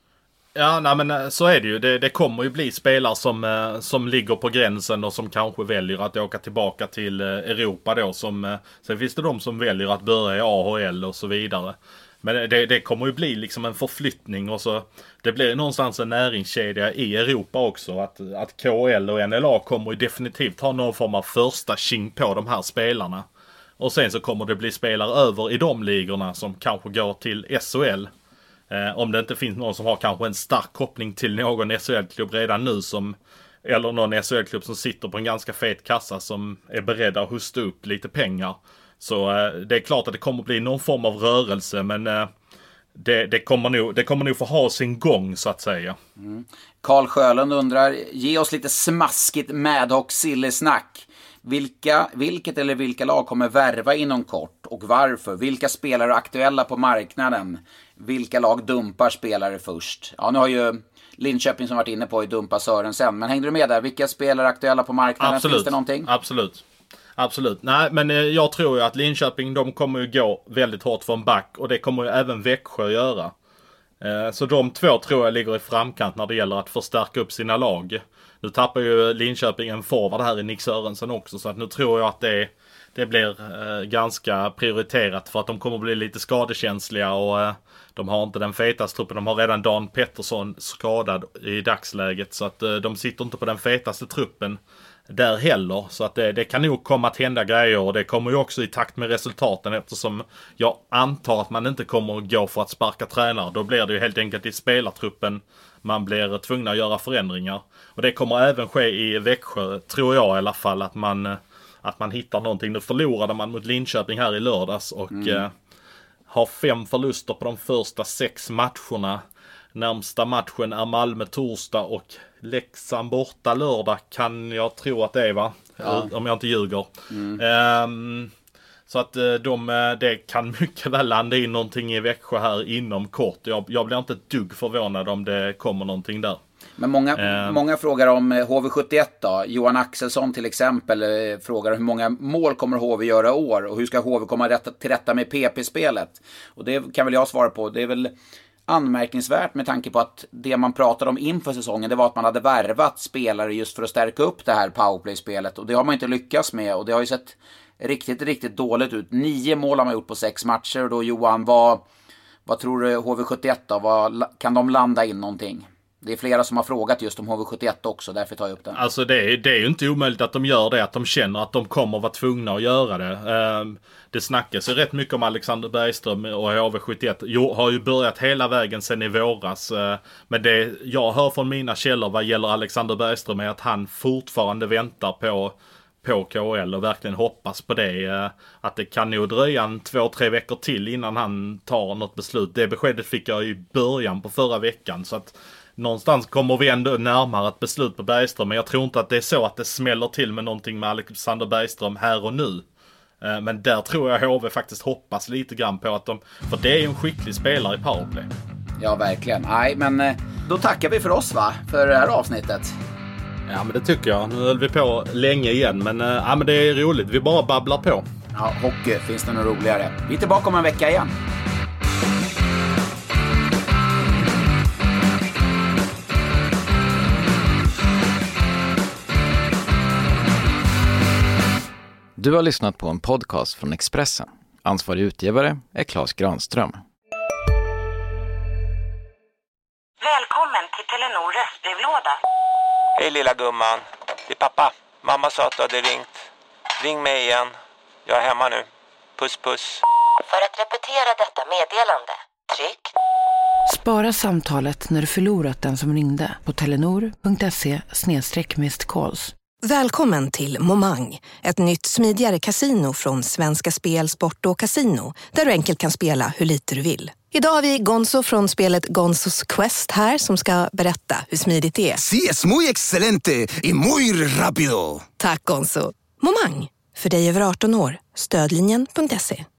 Ja, nej, men så är det ju. Det, det kommer ju bli spelare som, som ligger på gränsen och som kanske väljer att åka tillbaka till Europa då. Som, sen finns det de som väljer att börja i A H L och så vidare. Men det, det kommer ju bli liksom en förflyttning, och så det blir någonstans en näringskedja i Europa också. Att, att K H L och N H L A kommer ju definitivt ha någon form av första tjing på de här spelarna. Och sen så kommer det bli spelare över i de ligorna som kanske går till S H L. Eh, om det inte finns någon som har kanske en stark koppling till någon S H L-klubb redan nu, som, eller någon S H L-klubb som sitter på en ganska fet kassa som är beredda att hosta upp lite pengar. Så eh, det är klart att det kommer bli någon form av rörelse, men eh, det, det, kommer nog, det kommer nog få ha sin gång så att säga. Mm. Carl Sjölund undrar, ge oss lite smaskigt Madhawk-sillesnack. Vilka, vilket eller vilka lag kommer värva inom kort och varför? Vilka spelare är aktuella på marknaden? Vilka lag dumpar spelare först? Ja, nu har ju Linköping som varit inne på i dumpa Sörensen. Men hängde du med där? Vilka spelare är aktuella på marknaden? Absolut. Finns det någonting? Absolut. Absolut. Nej, men jag tror ju att Linköping, de kommer ju gå väldigt hårt för en back, och det kommer ju även Växjö göra. Så de två tror jag ligger i framkant när det gäller att förstärka upp sina lag. Nu tappar ju Linköping en forward här i Nick Sörensen också, så att nu tror jag att det, det blir eh, ganska prioriterat, för att de kommer bli lite skadekänsliga, och eh, de har inte den fetaste truppen. De har redan Dan Pettersson skadad i dagsläget, så att eh, de sitter inte på den fetaste truppen där heller. Så att det, det kan nog komma att hända grejer, och det kommer ju också i takt med resultaten, eftersom jag antar att man inte kommer att gå för att sparka tränare. Då blir det ju helt enkelt i spelartruppen man blir tvungna att göra förändringar. Och det kommer även ske i Växjö, tror jag i alla fall, att man, att man hittar någonting. Nu förlorade man mot Linköping här i lördags och mm. eh, har fem förluster på de första sex matcherna. Närmsta matchen är Malmö torsdag och Leksand borta lördag, kan jag tro att det är, va? Ja. Om jag inte ljuger. Mm. Um, så att de, det kan mycket väl landa in någonting i Växjö här inom kort. Jag, jag blir inte ett dugg förvånad om det kommer någonting där. Men många, uh, många frågar om H V sjuttioett då. Johan Axelsson till exempel eh, frågar hur många mål kommer H V göra i år och hur ska H V komma rätta, till rätta med P P-spelet? Och det kan väl jag svara på. Det är väl anmärkningsvärt med tanke på att det man pratade om inför säsongen, det var att man hade värvat spelare just för att stärka upp det här powerplay-spelet, och det har man inte lyckats med, och det har ju sett riktigt, riktigt dåligt ut. Nio mål har man gjort på sex matcher, och då Johan, vad, vad tror du H V sjuttioett då? Vad, kan de landa in någonting? Det är flera som har frågat just om H V sjuttioett också, därför tar jag upp det. Alltså det är, det är ju inte omöjligt att de gör det, att de känner att de kommer vara tvungna att göra det. Um, det snackas ju rätt mycket om Alexander Bergström och H V sjuttioett. Jo, har ju börjat hela vägen sedan i våras. Uh, men det jag hör från mina källor vad gäller Alexander Bergström är att han fortfarande väntar på på K H L och verkligen hoppas på det. Uh, att det kan nog dröja en två, tre veckor till innan han tar något beslut. Det beskedet fick jag i början på förra veckan, så att någonstans kommer vi ändå närmare ett beslut på Bergström, men jag tror inte att det är så att det smäller till med någonting med Alexander Bergström här och nu. Men där tror jag H V faktiskt hoppas lite grann på att de, för det är ju en skicklig spelare i powerplay. Ja, verkligen. Nej, men då tackar vi för oss, va? För det här avsnittet. Ja, men det tycker jag. Nu höll vi på länge igen, men, ja, men det är roligt. Vi bara babblar på. Ja, hockey finns det något roligare. Vi är tillbaka om en vecka igen. Du har lyssnat på en podcast från Expressen. Ansvarig utgivare är Claes Granström. Välkommen till Telenor röstbrevlåda. Hej lilla gumman. Det är pappa. Mamma sa att du hade ringt. Ring mig igen. Jag är hemma nu. Puss puss. För att repetera detta meddelande, tryck. Spara samtalet när du förlorat den som ringde på telenor.se snedstreck missed calls. Välkommen till Momang, ett nytt smidigare kasino från Svenska Spel, Sport och Casino, där du enkelt kan spela hur lite du vill. Idag har vi Gonzo från spelet Gonzos Quest här som ska berätta hur smidigt det är. Sí, es muy excelente y muy rápido. Tack Gonzo. Momang, för dig över arton år. Stödlinjen punkt se.